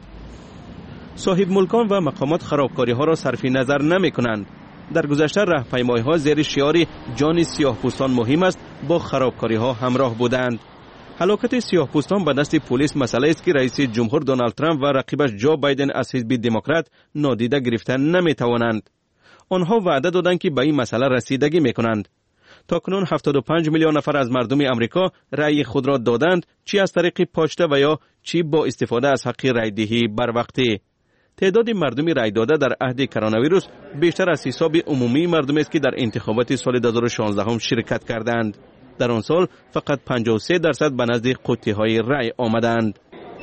Speaker 5: صاحب ملکان و مقامات خرابکاری ها را صرف نظر نمی کنند. در گذشته راهپیمایی ها زیر شعار جان سیاه‌پوستان مهم است با خرابکاری ها همراه بودند. هلاکت سیاه‌پوستان به دست پلیس مسئله است که رئیس جمهور دونالد ترامپ و رقیبش جو بایدن از حزب دموکرات نادیده گرفتن نمی توانند. آنها وعده دادند که به این مسئله رسیدگی می کنند. تاکنون 75 میلیون نفر از مردم امریکا رأی خود را دادند، چی از طریق پاچته و یا چی با استفاده از حق رأیدهی بر وقتی. تعداد مردم رای داده در عهد کرونا ویروس بیشتر از حساب عمومی مردم است که در انتخابات سال 2016 هم شرکت کردند. در آن سال فقط 53% به نزد قوطی های رای آمدند.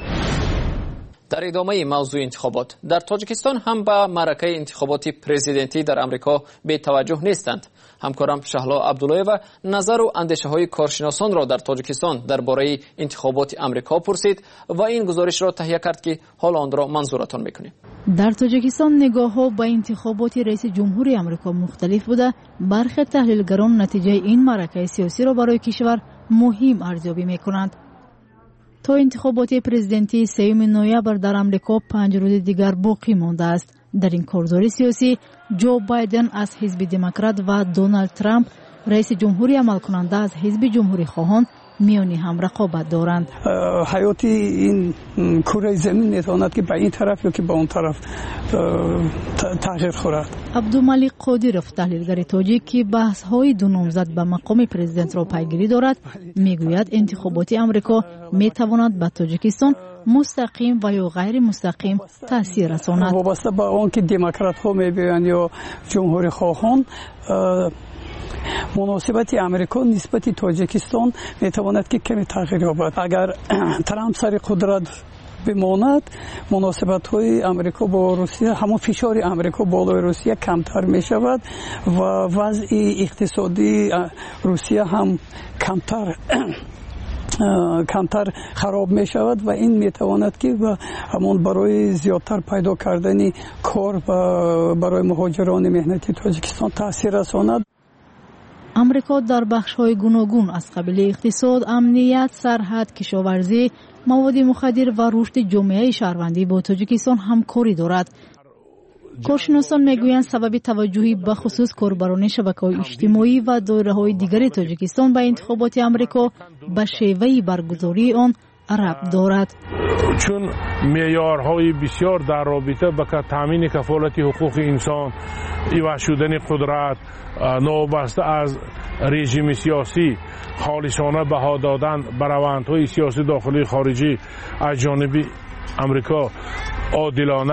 Speaker 2: در ادامه موضوع انتخابات در تاجیکستان هم به معرکه انتخابات پرزیدنتی در امریکا بی توجه نیستند. همکارم شهلا عبدالله و نظر و اندیشه های کارشناسان را در تاجیکستان درباره انتخابات امریکا پرسید و این گزارش را تهیه کرد که حالا آن را منظورتان میکنیم.
Speaker 13: در تاجیکستان نگاه‌ها به انتخابات رئیس جمهوری امریکا مختلف بوده. برخی تحلیلگران نتیجه این معرکه سیاسی را برای کشور مهم ارزیابی میکنند. تا انتخابات پرزیدنتی 3 نوامبر در امریکا 5 روز دیگر باقی مانده است. در این کارزار سیاسی جو بایدن از حزب دموکرات و دونالد ترامپ رئیس جمهوری عمل کننده از حزب جمهوری خواهان میانی هم رقابت دارند.
Speaker 8: حیات این کره زمین میتواند که به این طرف یا که به اون طرف تغییر خورد.
Speaker 13: عبدالملک قادیروف تحلیلگر تاجیک که بحث های دو نامزد به مقام پرزیدنت را پیگیری دارد میگوید انتخابات امریکا میتواند به تاجیکستان مستقیم و یا غیر مستقیم تاثیر رساند.
Speaker 8: وابسته به آن که دموکرات ها میگویند یا جمهوری خواهان مناسبت امریکا نسبت تاجیکستان میتواند که کمی تغییر یابد. اگر ترامپ سر قدرت بماند مناسبت های امریکا با روسیه همون فشار امریکا بالای روسیه کمتر می شود و وضع اقتصادی روسیه هم کمتر خراب می شود و این می تواند که همون برای زیادتر پیدا کردن کار و برای مهاجران مهنتی تاجیکستان تاثیر رساند.
Speaker 13: امریکا در بخش‌های گوناگون از قبیل اقتصاد، امنیت، سرحد، کشاورزی، مواد مخدر و رشد جامعه شهروندی با تاجیکستان همکاری دارد. کارشناسان میگویند سبب توجهی به خصوص کاربران شبکه‌های اجتماعی و دایره‌های دیگر تاجیکستان به انتخابات امریکا به شیوه برگزاری آن ربط دارد.
Speaker 19: چون معیارهای بسیار در رابطه با تامین کفالت حقوق انسان، ایواز شدن قدرت، نوبسته از رژیم سیاسی، خالصانه بها دادن به روندهای سیاسی داخلی خارجی از جانب امریکا، عادلانه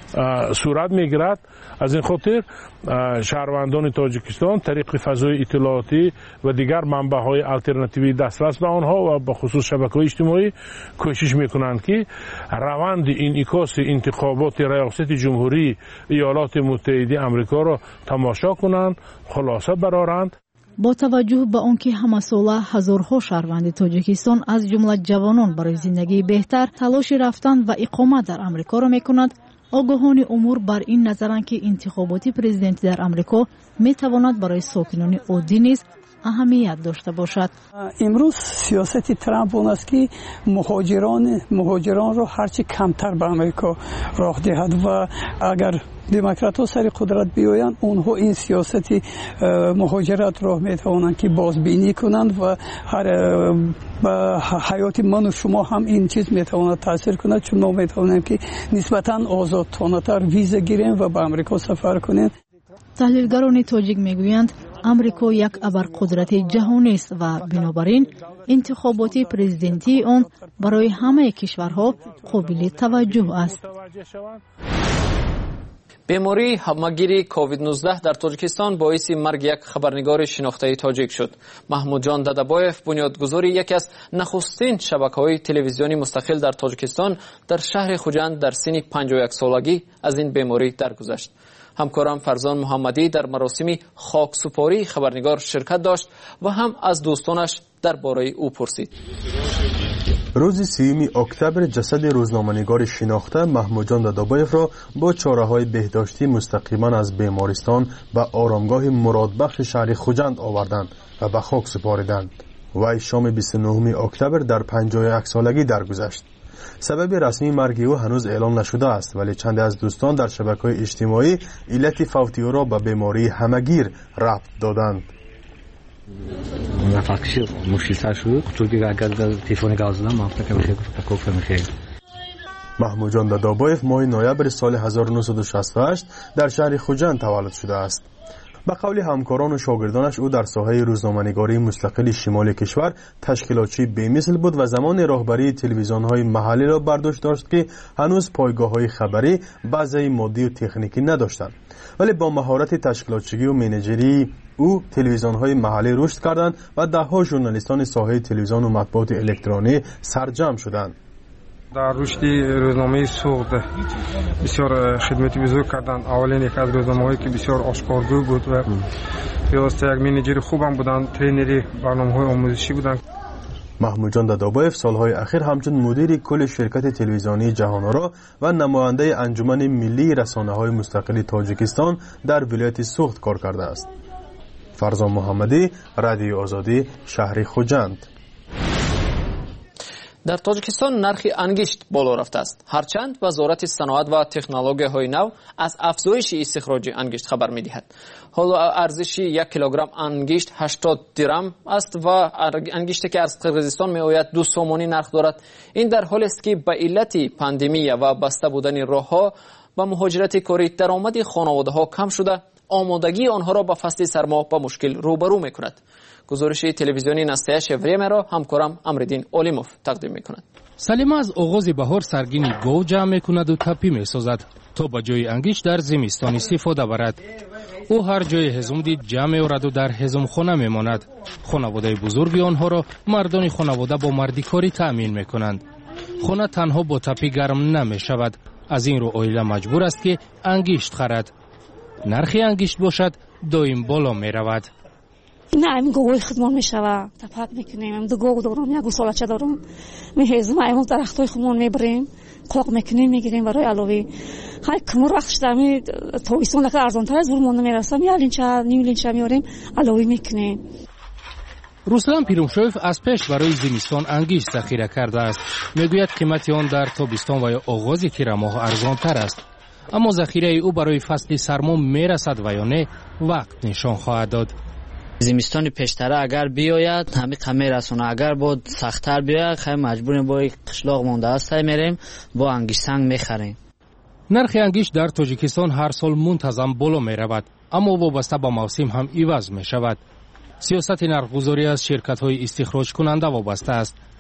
Speaker 19: صورت میگیرد. از این خاطر شهروندان تاجیکستان طریق فضای اطلاعاتی و دیگر منبع‌های آلترناتیوی دسترس به آنها و به خصوص شبکه‌های اجتماعی کوشش میکنند که روند انعکاس انتخابات ریاست جمهوری ایالات متحده آمریکا را تماشا کنند، خلاصه برآورند.
Speaker 16: با توجه به آنکه همساله هزارها شهروند تاجیکستان از جمله جوانان برای زندگی بهتر تلاش رفتن و اقامت در آمریکا را میکنند، آگاهان امور بر این نظرند که انتخابات پرزیدنتی در آمریکا میتواند برای ساکنان عادی نیز اهمیت داشته باشد.
Speaker 8: امروز سیاست ترامپ اون است که مهاجران را هرچی کمتر به آمریکا راه دهد و اگر دموکرات ها سر قدرت بیایند اونها این سیاست مهاجرت را میتوانند که بازبینی کنند و به حیات من و شما هم این چیز میتواند تاثیر کند، چون ما میتوانیم که نسبتا آزادانه تر ویزا گیریم و به آمریکا سفر کنیم.
Speaker 16: تحلیلگران تاجیک میگویند آمریکا یک ابرقدرت جهانی است و بنابراین انتخابات پرزیدنتی آن برای همه کشورها قابل توجه است.
Speaker 2: بیماری همه‌گیری کووید 19 در تاجیکستان باعث مرگ یک خبرنگار شناخته تاجیک شد. محمود جان دادابایف بنیادگذار یکی از نخستین شبکه‌های تلویزیونی مستقل در تاجیکستان در شهر خوجند در سن 51 سالگی از این بیماری درگذشت. همکارم فرزان محمدی در مراسم خاکسپاری خبرنگار شرکت داشت و هم از دوستانش درباره او پرسید.
Speaker 3: روز 3 اکتبر جسد روزنامه‌نگار شناخته محمود جان دادابایف را با چاره‌های بهداشتی مستقیما از بیمارستان به آرامگاه مرادبخش شهر خوجند آوردند و به خاک سپاریدند. وی شام 29 اکتبر در 51 سالگی درگذشت. سبب رسمی مرگ او هنوز اعلام نشده است، ولی چند از دوستان در شبکه‌های اجتماعی علت فوت او را به بیماری همه‌گیر ربط دادند. محمود جان دادابایف ماه نوامبر سال 1968 در شهر خوجند تولد شده است. به قول همکاران و شاگردانش او در ساحه روزنامه‌نگاری مستقل شمال کشور تشکیلاتچی بی‌مثل بود و زمان راهبری تلویزیون‌های محلی را برداشت داشت که هنوز پایگاه‌های خبری بعضی مادی و تکنیکی نداشتند، ولی با مهارت تشکیلاتچی و منیجری او تلویزیون‌های محلی رشد کردند و ده‌ها ژورنالیستان ساحه تلویزیون و مطبوعات الکترونی سرجم شدند.
Speaker 7: در رشد روزنامه سوخت بسیار خدمت بزرگ کردند. اولین یک از روزنامه‌هایی که بسیار آشکارگو بود و پیوسته یک منیجر خوبم بودند، ترینری برنامه‌های آموزشی بودند.
Speaker 3: محمود جان دادابایف سالهای اخیر همچون مدیر کل شرکت تلویزیونی جهان‌آرا و نماینده انجمن ملی رسانه‌های مستقل تاجیکستان در ولایت سوخت کار کرده است. فرزان محمدی، رادیو آزادی، شهر خوجند.
Speaker 2: در تاجیکستان نرخ انگشت بالا رفته است. هرچند وزارت صنعت و تکنولوژی‌های نو از افزایش استخراج انگشت خبر می‌دهد. حالا ارزش 1 کیلوگرم انگشت 80 درم است و انگشتی که از قرقیزستان می‌آید 2 سومانی نرخ دارد. این در حالی است که به علت پاندمی و بسته بودن راه‌ها و مهاجرت کاری درآمد خانواده‌ها کم شده، آمادگی آنها را به فصل سرما با مشکل روبرو می‌کند. گزارش تلویزیونی نستیه شوریه را همکارم امردین اولیموف تقدیم می‌کند.
Speaker 21: سلیما از آغاز بهار سرگین گاو جمع می‌کند و تپی می‌سازد تا با جای انگشت در زمستان استفاده برد. او هر جای هضم دید جمع می‌آورد و در هضم خانه می‌ماند. خانواده بزرگ آنها را مردان خانواده با مردیکاری تأمین می‌کنند. خانه تنها با تپی گرم نمی‌شود. از این رو عائله مجبور است که انگشت خرد. نرخ انگشت باشد دائم بالا می‌رود.
Speaker 22: نه این گوی خودمان میشوه تپک میکنیم. دو گو دارم، یک گوسالچه دارم، میهزم ایمون درختای خودمان میبریم، قاق میکنیم میگیریم برای علاوه. هر کمر وقت شدمی تویسون لکه ارزانتر از برمان میرسم، یا لینچه نیم لینچه میاریم علاوه میکنیم.
Speaker 21: روسلان پیرومشوف از پیش برای زمستان انگشت ذخیره کرده است. میگوید قیمت آن در تابستان و یا آغاز تیر ماه ارزانتر است، اما ذخیره او برای فصل سرما میرسد و یا نه وقت نشان خواهد داد.
Speaker 25: زمستان پیشتر اگر بیاید همه کمی رسونه، اگر بود سخت‌تر بیاید خیلی مجبوریم با قشلاق مونده است میریم با انگشت سنگ میخریم.
Speaker 21: نرخ انگشت در تاجیکستان هر سال منتظم بالا میرود، اما وابسته با موسم هم عوض میشود. سیاست نرخگذاری از شرکت‌های استخراج کننده وابسته است.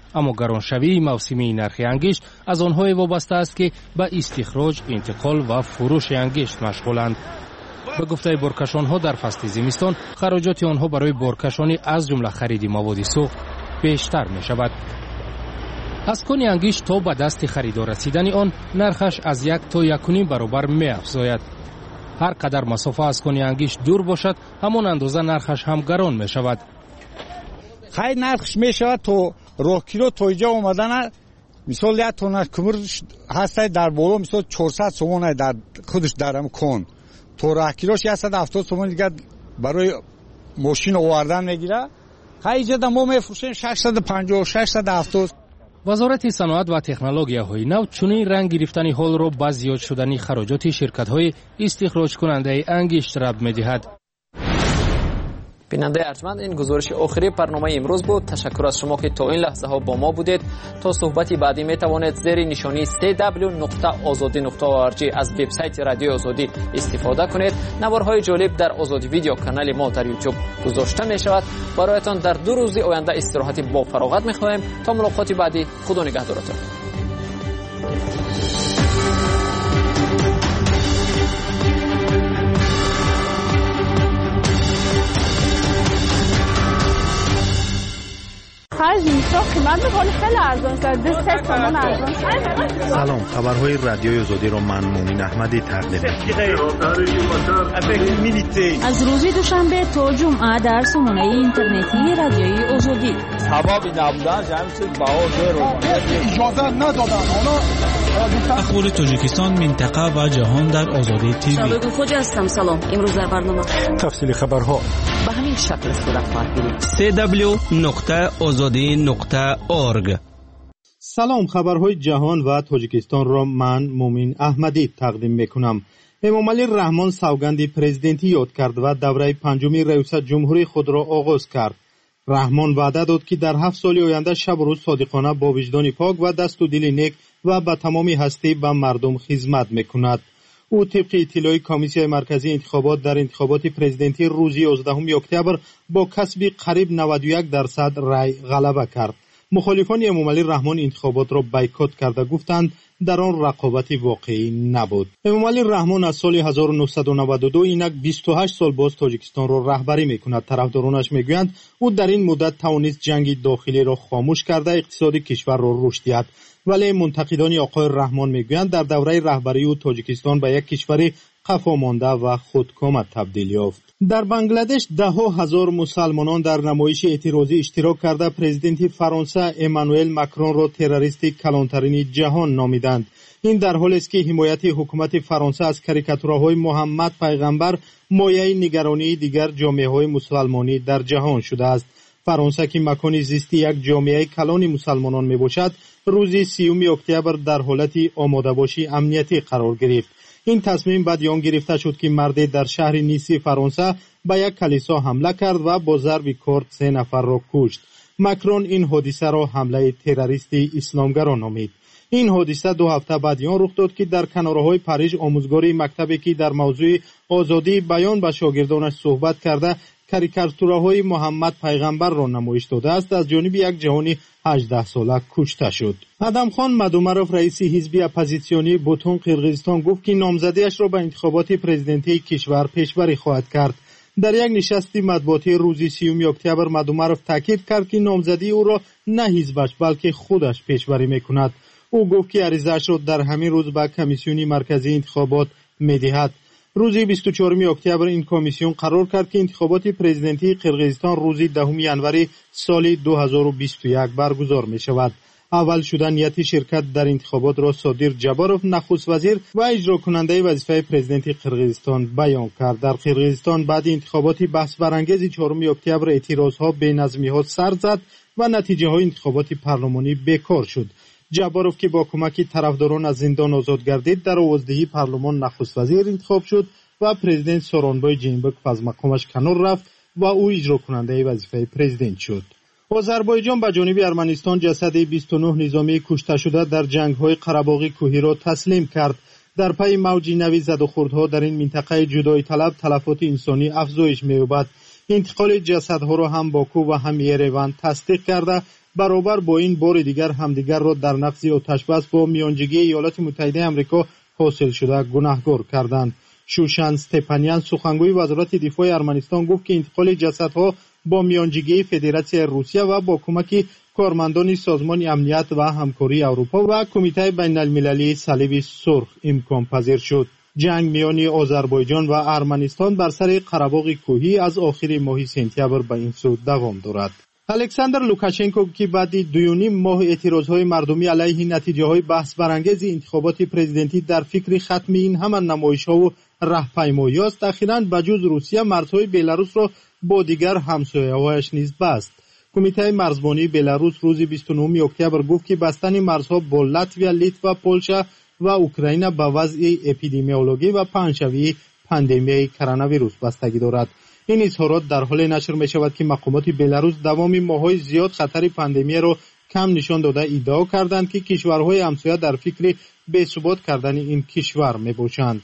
Speaker 21: اما گرانشوی موسمی نرخ انگشت از آنهای وابسته است که به استخراج، انتقال و فروش انگشت مشغولند. به گفته بارکشان‌ها در فصل زمستان خراجات آنها برای بارکشانی از جمله خرید مواد سوخت بیشتر می شود. از کن انگشت تا به دست خریدار رسیدن آن نرخش از 1 تا 1.5 برابر می افزاید. هر قدر مسافه از کن انگشت دور باشد همان اندازه نرخش هم گران می شود.
Speaker 6: خیلی نرخش می شود تو راه کیلو تا اینجا آمدن مثال 1 تن کمر هست در بالا مثال 400 سومن در خودش درم کن تو راه کیلوش 170 سومن دیگه برای ماشین آوردن میگیره. خیلی جدا ما میفروشیم 650 670.
Speaker 21: وزارت صنعت و تکنولوژی‌های نو چنین رنگ گرفتن حال را با زیاد شدن خراجات شرکت‌های استخراج کننده انگشت ربط می‌دهد.
Speaker 2: بیننده ارجمند، این گزارش آخری برنامه امروز بود. تشکر از شما که تا این لحظه ها با ما بودید. تا صحبتی بعدی می توانید زیر نشانی www.azadi.org از وبسایت رادیو آزادی استفاده کنید. نوارهای جالب در آزادی ویدیو کانال ما در یوتیوب گذاشته می شود. برایتان در 2 روز آینده استراحت با فراغت می خواهیم. تا ملاقات بعدی، خدا نگهدارتان.
Speaker 3: سلام، خبرهای رادیوی آزادی را من مومین احمدی تقدیم می‌کنم.
Speaker 13: از روز دوشنبه تا جمعه در سامانه اینترنتی رادیوی آزادی.
Speaker 9: سبب نبودن جمع چیز باور رو اجازه ندادن.
Speaker 4: اخبار تاجیکستان، منطقه و جهان در آزادی تیوی.
Speaker 10: شبکه خوج هستم. سلام. امروز در برنامه
Speaker 3: تفصیل خبرها
Speaker 10: به همین شکل صورت خواهد گرفت.
Speaker 3: www.azadi.org. سلام، خبرهای جهان و تاجیکستان را من مومین احمدی تقدیم میکنم. امامعلی رحمان سوگند پرزیدنتی یاد کرد و دوره 5 ریاست جمهوری خود را آغاز کرد. رحمان وعده داد که در 7 سال آینده شب و روز صادقانه با وجدان پاک و دست و دل نیک و به تمامی هستی به مردم خدمت میکند. او طبق اطلاع کمیسیون مرکزی انتخابات در انتخابات پرزیدنتی روز 11 اکتبر با کسب قریب 91% رای غلبه کرد. مخالفان امامعلی رحمان انتخابات را بایکوت کرده گفتند در آن رقابتی واقعی نبود. امامعلی رحمان از سال 1992 اینک 28 سال باز تاجیکستان را رهبری میکند. طرفدارانش میگویند او در این مدت توانست جنگ داخلی را خاموش کرده اقتصاد کشور را رشد دهد. ولی منتقدان آقای رحمان میگویند در دوره رهبری او تاجیکستان به یک کشور قفا مانده و خودکام تبدیل یافت. در بنگلادش 10,000 مسلمانان در نمایش اعتراضی اشتراک کرده پرزیدنت فرانسه امانوئل ماکرون را تروریست کلانترین جهان نامیدند. این در حالی است که حمایت حکومت فرانسه از کاریکاتورهای محمد پیغمبر مایه نگرانی دیگر جامعه‌های مسلمانی در جهان شده است. فرانسه که مکان زیستی یک جامعه کلان مسلمانان میباشد، روز 30 اکتبر در حالت آماده باشی امنیتی قرار گرفت. این تصمیم بعد آن گرفته شد که مردی در شهر نیسی فرانسه به یک کلیسا حمله کرد و با ضرب کارد 3 نفر را کشت. ماکرون این حادثه را حمله تروریستی اسلامگرا نامید. این حادثه 2 هفته بعد آن رخ داد که در کنارهای پاریس آموزگاری مکتبی که در موضوع آزادی بیان به شاگردانش صحبت کرده کاریکاتورهای محمد پیغمبر را نمایش داده است، از جانب یک جوان 18 ساله کشته شد. ادمخان مدومروف رئیس حزب اپوزیسیونی بوتون قرقیزستان گفت که نامزدیش را به انتخابات پرزیدنتی کشور پیشبری خواهد کرد. در یک نشست مطبوعاتی روز 30 اکتبر مدومروف تاکید کرد که نامزدی او را نه حزبش بلکه خودش پیشبری میکند. او گفت که عریضه‌اش را در همین روز به کمیسیون مرکزی انتخابات میدهد. روز 24 اکتبر این کمیسیون قرار کرد که انتخابات پرزیدنتی قرقیزستان روز 10 ژانویه سال 2021 برگزار می شود. اول شده نیت شرکت در انتخابات را صادر جباروف نخست وزیر و اجرا کننده وظیفه پرزیدنت قرقیزستان بیان کرد. در قرقیزستان بعد انتخابات بحث برانگیز 4 اکتبر اعتراضها به نظمی‌ها سر زد و نتیجه های انتخابات پارلمانی بیکار شد. جباروف که با کمک طرفداران از زندان آزاد گردید در آوازدهی پارلمان نخست وزیر انتخاب شد و پرزیدنت سورونبای جینبکوف از مقامش کنار رفت و او اجرا کننده وظیفه پرزیدنت شد. آذربایجان به جانب ارمنستان جسد 29 نظامی کشته شده در جنگ‌های قره‌باغ کوهی را تسلیم کرد. در پی موج نوی زد و خوردها در این منطقه جدایی طلب تلفات انسانی افزایش می‌یابد. انتقال جسدها را هم باکو و هم یریوان تصدیق کرده
Speaker 11: برابر با این بار دیگر همدیگر را در نقض آتشبس با میانجیگی ایالات متحده آمریکا حاصل شده گناهکار کردند. شوشان استپانیان سخنگوی وزارت دفاع ارمنستان گفت که انتقال جسدها با میانجیگی فدراسیون روسیه و با کمک کارمندان سازمان امنیت و همکاری اروپا و کمیته بین المللی صلیب سرخ امکان پذیر شد. جنگ میان آذربایجان و ارمنستان بر سر قره‌باغ کوهی از آخر ماه سپتامبر به این سو دوام دارد. الکساندر لوکاشنکو که بعد 2.5 ماه اعتراضهای مردمی علیه نتیجه‌های بحث برانگیز انتخابات پرزیدنتی در فکر ختم این همان نمایش‌ها و راهپیمایی است، اخیراً بجز روسیه مرزهای بلاروس را با دیگر همسایه‌هایش نیز بست. کمیته مرزبانی بلاروس روز 29 اکتبر گفت که بستن مرزها با لاتویا، لیتوا، پولشا و اوکراین به وضع اپیدمیولوژی و پنهشوی پاندمی کرونا ویروس بستگی دارد. این اظهارات در حال نشر می شود که مقامات بلاروس دوام ماه‌های زیاد خطر پاندمی را کم نشان داده ادعا کردند که کشورهای همسایه در فکر بی‌ثبات کردن این کشور می باشند.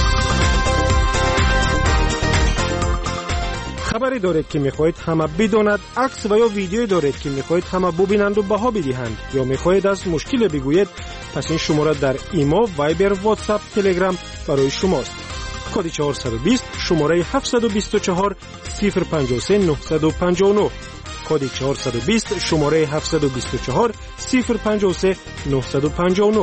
Speaker 12: خبری دارید که میخواهید همه بداند، عکس و یا ویدیویی دارید که میخواهید همه ببینند و بها بدهند، یا میخواهید از مشکل بگویید، پس این شماره در ایمو، وایبر، واتساپ، تلگرام برای شماست. کد 420 شماره 724 053 959. کد 420 شماره 724 053 959.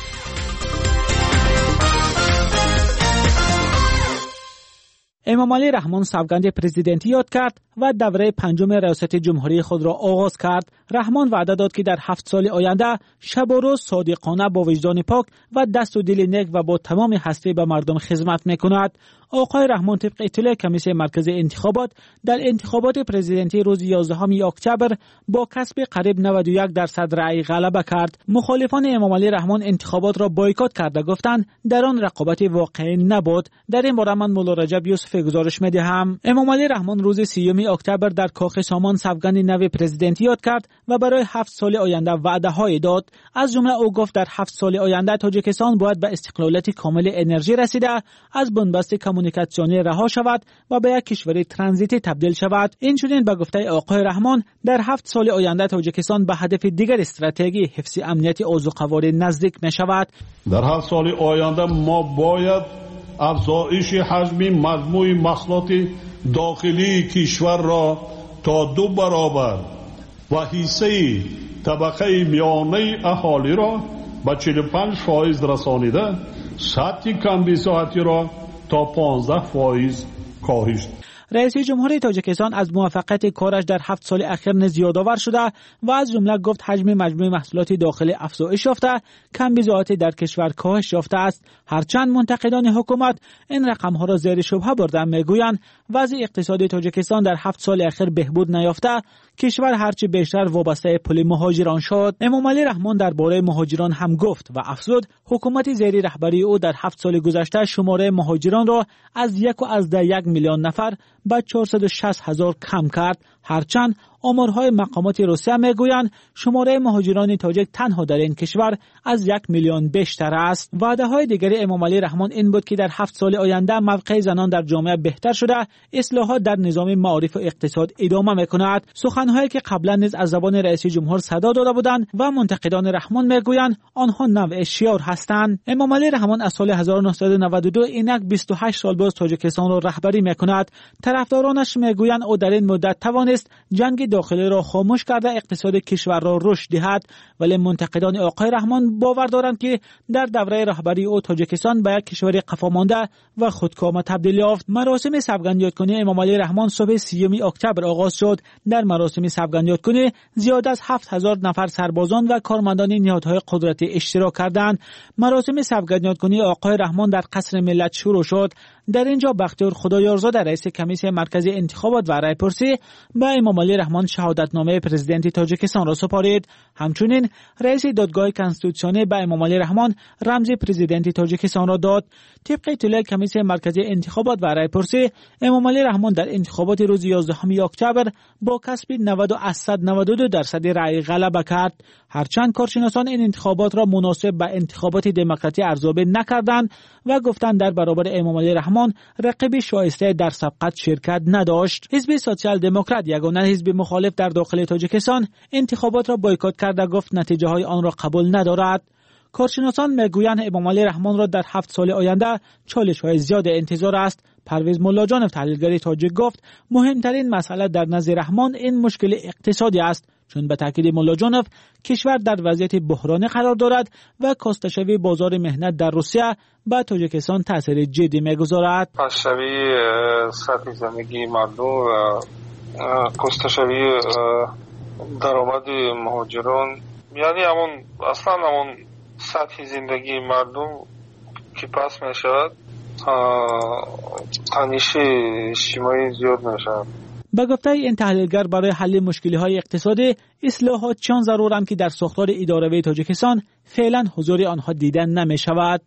Speaker 4: امام علی رحمان سوگند پرزیدنتی یاد کرد و دوره پنجم ریاست جمهوری خود را آغاز کرد. رحمان وعده داد که در 7 سال آینده شب و روز صادقانه با وجدان پاک و دست و دل نیک و با تمام هستی به مردم خدمت میکند. آقای رحمان طبق اطلاع کمیسیون مرکزی انتخابات در انتخابات پرزیدنتی روز 11 اکتبر با کسب قریب 91% رأی غلبه کرد. مخالفان امام علی رحمان انتخابات را بایکوت کرده گفتند در آن رقابت واقعی نبود. در این باره من مولا رجب یوسف گزارش می‌دهم. امام علی رحمان روز 30 اکتبر در کاخ سامان سوگند نو پرزیدنتی یاد کرد و برای 7 سال آینده وعده‌های داد. از جمله او گفت در 7 سال آینده تاجیکستان باید به استقلالیت کامل انرژی رسیده، از بنبست کمونیکاسیونی رها شود و به یک کشور ترانزیتی تبدیل شود. این چنین به گفته آقای رحمان در 7 سال آینده تاجیکستان به هدف دیگر استراتژی حفظ امنیت اوضاع نزدیک می شود.
Speaker 17: در 7 سال آینده ما باید افزایش حجم مجموع محصولات داخلی کشور را تا 2 برابر و حصه طبقه میانه اهالی را به 45% رسانیده، سطح کمبیزاتی را تا 15% کاهش.
Speaker 4: رئیس جمهوری تاجیکستان از موفقیت کارش در 7 سال اخیر نیز یادآور شده و از جمله گفت حجم مجموع محصولات داخلی افزایش یافته، کمبیزاتی در کشور کاهش یافته است. هرچند منتقدان حکومت این رقم‌ها را زیر شبهه بردند، میگویند وضع اقتصادی تاجیکستان در 7 سال اخیر بهبود نیافته، کشور هرچی بیشتر وابسته پول مهاجران شد. امام علی رحمان درباره مهاجران هم گفت و افزود حکومت زیر رهبری او در 7 سال گذشته شماره مهاجران را از 1.1 میلیون نفر به 460,000 کم کرد. هرچند آمارهای مقامات روسیه میگویند شماره مهاجران تاجیک تنها در این کشور از 1 میلیون بیشتر است. وعده‌های دیگر امام علی رحمان این بود که در 7 سال آینده موقع زنان در جامعه بهتر شده، اصلاحات در نظام معارف و اقتصاد ادامه میکند. سخنهایی که قبلا نیز از زبان رئیس جمهور صدا داده بودند و منتقدان رحمان میگویند آنها نوع شعار هستند. امام علی رحمان از سال 1992 اینک 28 سال باز تاجیکستان را رهبری میکند. طرفدارانش میگویند او در این مدت توانست جنگ داخلی را خاموش کرده اقتصاد کشور را رشد دهد، ولی منتقدان آقای رحمان باور دارند که در دوره رهبری او تاجیکستان به یک کشور قفامانده و خودکام تبدیل یافت. مراسم سوگند یادکنی امام علی رحمان صبح 30 اکتبر آغاز شد. در مراسم سوگند یادکنی زیاد از 7000 نفر سربازان و کارمندان نهادهای قدرتی اشتراک کردند. مراسم سوگند یادکنی آقای رحمان در قصر ملت شروع شد. در اینجا بختیار خدایارزاده رئیس کمیسیون مرکزی انتخابات و رایپرسی به امام علی رحمان شهادتنامه پرزیدنتی تاجیکستان را سپارید. همچنین رئیس دادگاه کنستیتوسیونی به امام علی رحمان رمز پرزیدنتی تاجیکستان را داد. طبق اطلاع کمیسیون مرکزی انتخابات و رایپرسی امام علی رحمان در انتخابات روز 11 اکتبر با کسب 90.92% رأی غلبه کرد. هرچند کارشناسان این انتخابات را مناسب به انتخابات دموکراتی ارزیابی نکردند و گفتند در برابر امامعلی رحمان رقیب شایسته در سبقت شرکت نداشت. حزب سوسیال دموکرات یگانه حزب مخالف در داخل تاجیکستان انتخابات را بایکوت کرده گفت نتیجه های آن را قبول ندارد. کارشناسان میگویند امامعلی رحمان را در 7 سال آینده چالش‌های زیاد انتظار است. پرویز ملاجانov تحلیلگر تاجیک گفت مهمترین مسئله در نزد رحمان این مشکل اقتصادی است، چون به تاکید ملاجانov کشور در وضعیت بحرانی قرار دارد و کاستشوی بازار مهنت در روسیه به تاجیکستان تاثیر جدی میگذارد.
Speaker 1: کاستشوی سطح زندگی مردم و کاستشوی درآمد مهاجران، یعنی همون سطح زندگی مردم که پس می شود، تنش اجتماعی زیاد می شود.
Speaker 4: به گفته این تحلیلگر برای حل مشکل‌های اقتصادی اصلاحات چون ضرورند که در ساختار اداروی تاجیکستان فعلا حضور آنها دیده نمی شود.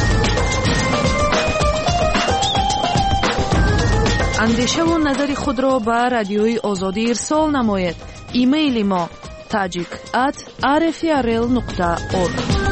Speaker 13: اندیشه و نظر خود را به رادیوی آزادی ارسال نمایید. ایمیل ما tajik@rfrl.org.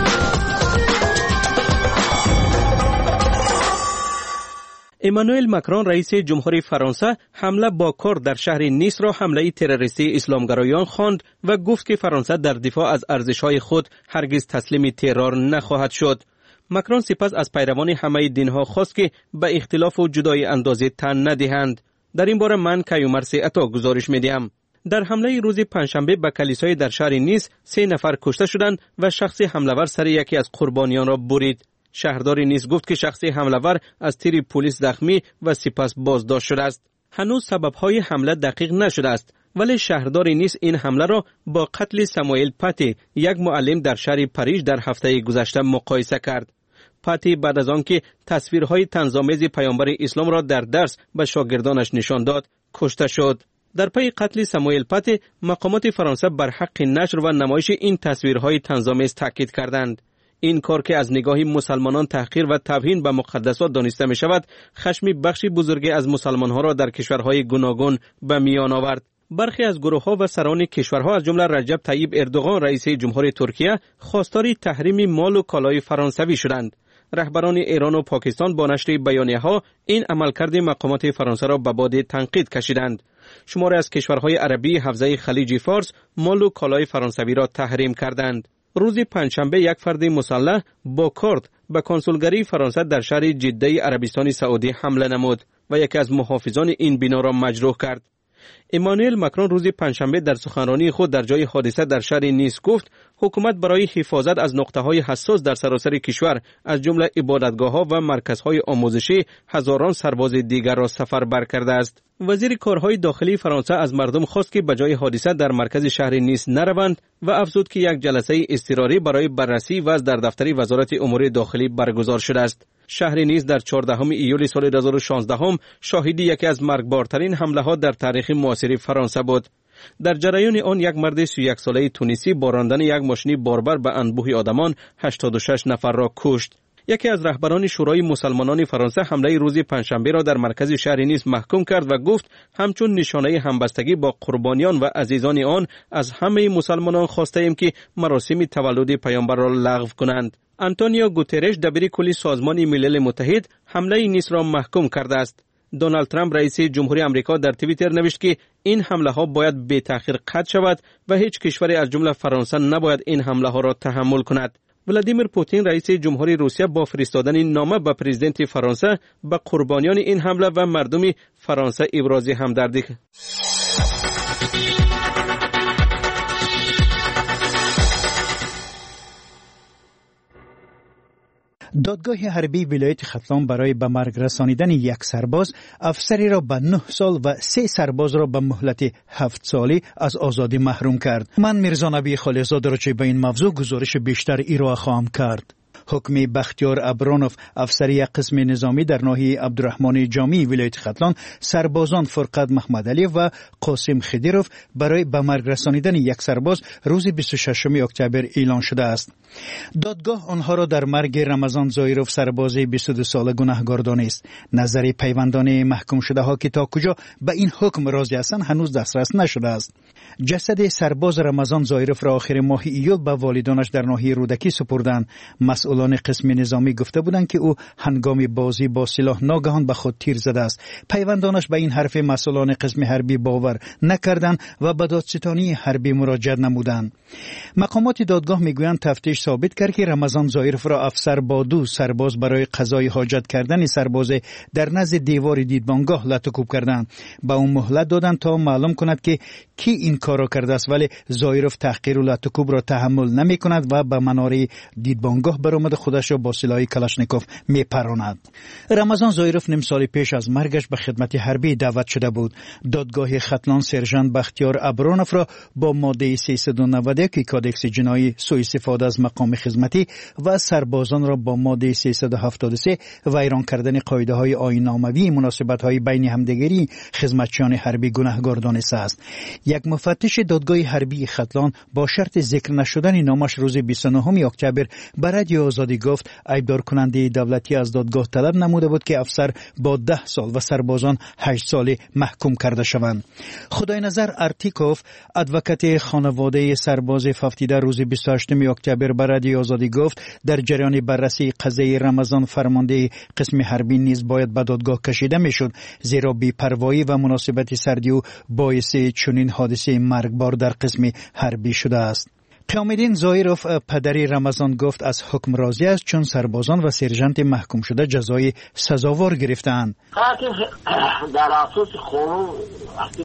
Speaker 5: امانوئل ماکرون رئیس جمهوری فرانسه حمله با کار در شهر نیس را حمله تروریستی اسلامگرایان خواند و گفت که فرانسه در دفاع از ارزش‌های خود هرگز تسلیم ترور نخواهد شد. ماکرون سپس از پیروان همه دین‌ها خواست که به اختلاف و جدای اندازه تن ندهند. در این باره من کیومرث عطا گزارش می‌دهم. در حمله روز پنجشنبه به کلیسای در شهر نیس 3 نفر کشته شدند و شخص حمله‌ور سر یکی از قربانیان را برید. شهردار نیس گفت که شخص حمله‌ور از تیر پلیس زخمی و سپس بازداشت شده است. هنوز سبب‌های حمله دقیق نشده است، ولی شهردار نیس این حمله را با قتل ساموئل پاتی، یک معلم در شهر پاریژ در هفته گذشته مقایسه کرد. پاتی بعد از آنکه تصویرهای طنزآمیز پیامبر اسلام را در درس به شاگردانش نشان داد، کشته شد. در پی قتل ساموئل پاتی، مقامات فرانسه بر حق نشر و نمایش این تصویرهای طنزآمیز تاکید کردند. این کار که از نگاه مسلمانان تحقیر و توهین به مقدسات دانسته می شود، خشم بخشی بزرگی از مسلمانها را در کشورهای گوناگون به میان آورد. برخی از گروه‌ها و سران کشورها از جمله رجب طیب اردوغان رئیس جمهوری ترکیه خواستار تحریم مال و کالای فرانسوی شدند. رهبران ایران و پاکستان با نشر بیانیه‌ها این عملکرد مقامات فرانسه را به باد تنقید کشیدند. شماری از کشورهای عربی حوزه خلیج فارس مال و کالای فرانسوی را تحریم کردند. روز پنجشنبه یک فرد مسلح با کارت به کنسولگری فرانسه در شهر جده عربستان سعودی حمله نمود و یکی از محافظان این بنا را مجروح کرد. امانوئل ماکرون روز پنجشنبه در سخنرانی خود در جای حادثه در شهر نیس گفت حکومت برای حفاظت از نقطه‌های حساس در سراسر کشور از جمله عبادتگاه‌ها و مرکزهای آموزشی هزاران سرباز دیگر را سفربر کرده است. وزیر کارهای داخلی فرانسه از مردم خواست که به جای حادثه در مرکز شهر نیس نروند و افزود که یک جلسه اضطراری برای بررسی وضع در دفتر وزارت امور داخلی برگزار شده است. شهر نیس در 14 ایول سال 2016 شاهد یکی از مرگبارترین حمله‌ها در تاریخ معاصر فرانسه بود. در جریان آن یک مرد 31 ساله تونسی با راندن یک ماشین باربر به انبوه آدمان 86 نفر را کشت. یکی از رهبران شورای مسلمانان فرانسه حمله روز پنجشنبه را در مرکز شهر نیس محکوم کرد و گفت همچون نشانه همبستگی با قربانیان و عزیزان آن از همه مسلمانان خواسته ایم که مراسم تولد پیامبر را لغو کنند. آنتونیو گوترش دبیر کلی سازمان ملل متحد حمله نیس را محکوم کرده است. دونالد ترامپ رئیس جمهوری آمریکا در توییتر نوشت که این حمله ها باید بی تأخیر قطع شود و هیچ کشوری از جمله فرانسه نباید این حمله ها را تحمل کند. ولادیمیر پوتین رئیس جمهوری روسیه با فرستادن نامه به پرزیدنت فرانسه به قربانیان این حمله و مردم فرانسه ابراز همدردی
Speaker 14: دادگاه حربی ولایت ختلان برای به مرگ رسانیدن یک سرباز افسری را به 9 سال و 3 سرباز را به مهلت 7 سالی از آزادی محروم کرد. من میرزا نبی خالیزاده را چه به این موضوع گزارش بیشتر ارائه خواهم کرد. حکم بختیار ابرانوف افسر یک قسم نظامی در ناحیه عبدالرحمن جامی ولایت ختلان سربازان فرقت محمد علی و قاسم خدیروف برای به مرگ رسانیدن یک سرباز روز 26 اکتبر اعلان شده است. دادگاه آنها را در مرگ رمضان زایروف سرباز 22 ساله گناهکار دانست. نظر پیوندان محکوم شده ها که تا کجا به این حکم راضی هستند هنوز دسترس نشده است. جسد سرباز رمضان زایروف را آخر ماه ایول به والدانش در ناحیه رودکی سپردند. مسئولان قسم نظامی گفته بودند که او هنگام بازی با سلاح ناگهان به خود تیر زده است. پیوندانش به این حرف مسئولان قسم حربی باور نکردند و به دادستانی حربی مراجعه نمودند. مقامات دادگاه میگویند تفتیش ثابت کرد که رمضان زایروف را افسر با دو سرباز برای قضای حاجت کردن سرباز در نزد دیوار دیدبانگاه لطکوب کردند. با اون مهلت دادند تا معلوم کند که کی این کار را کرده است، ولی زایروف تحقیر و لطکوب را تحمل نمی کند و به مناره دیدبانگاه برآمد خودش را با سلاح کلاشنیکوف می پراند. رمضان زایروف نیم سال پیش از مرگش به خدمت حربی دعوت شده بود. دادگاه ختلان سرژانت بختیار ابرانوف را با ماده 391 کادکس جنایی سوء استفاده از مقام خدمتی و سربازان را با ماده 373 ویران کردن قاعده های آیین‌ناموی مناسبت های بین همدیگری خدمتچیان حربی گناهکار دانسته است. یک مفتش دادگاه حربی ختلان با شرط ذکر نشدن نامش روز 29 اکتبر به رادیو آزادی گفت ایبدار کننده دولتی از دادگاه طلب نموده بود که افسر با 10 سال و سربازان 8 سال محکوم کرده شوند. خدای نظر ارتیکوف ادوکات خانواده سرباز ففتیده روز 28 اکتبر به رادیو آزادی گفت در جریان بررسی قضیه رمضان فرمانده قسم حربی نیز باید به دادگاه کشیده میشد، زیرا بی‌پروایی و مناسبت سردی او باعث چنین حادثه مرگبار در قسم حربی شده است. قیامالدین زایروف پدری رمضان گفت از حکم راضی است چون سربازان و سرژانت محکوم شده جزای سزاوار گرفتند.
Speaker 15: در اساس قانون وقتی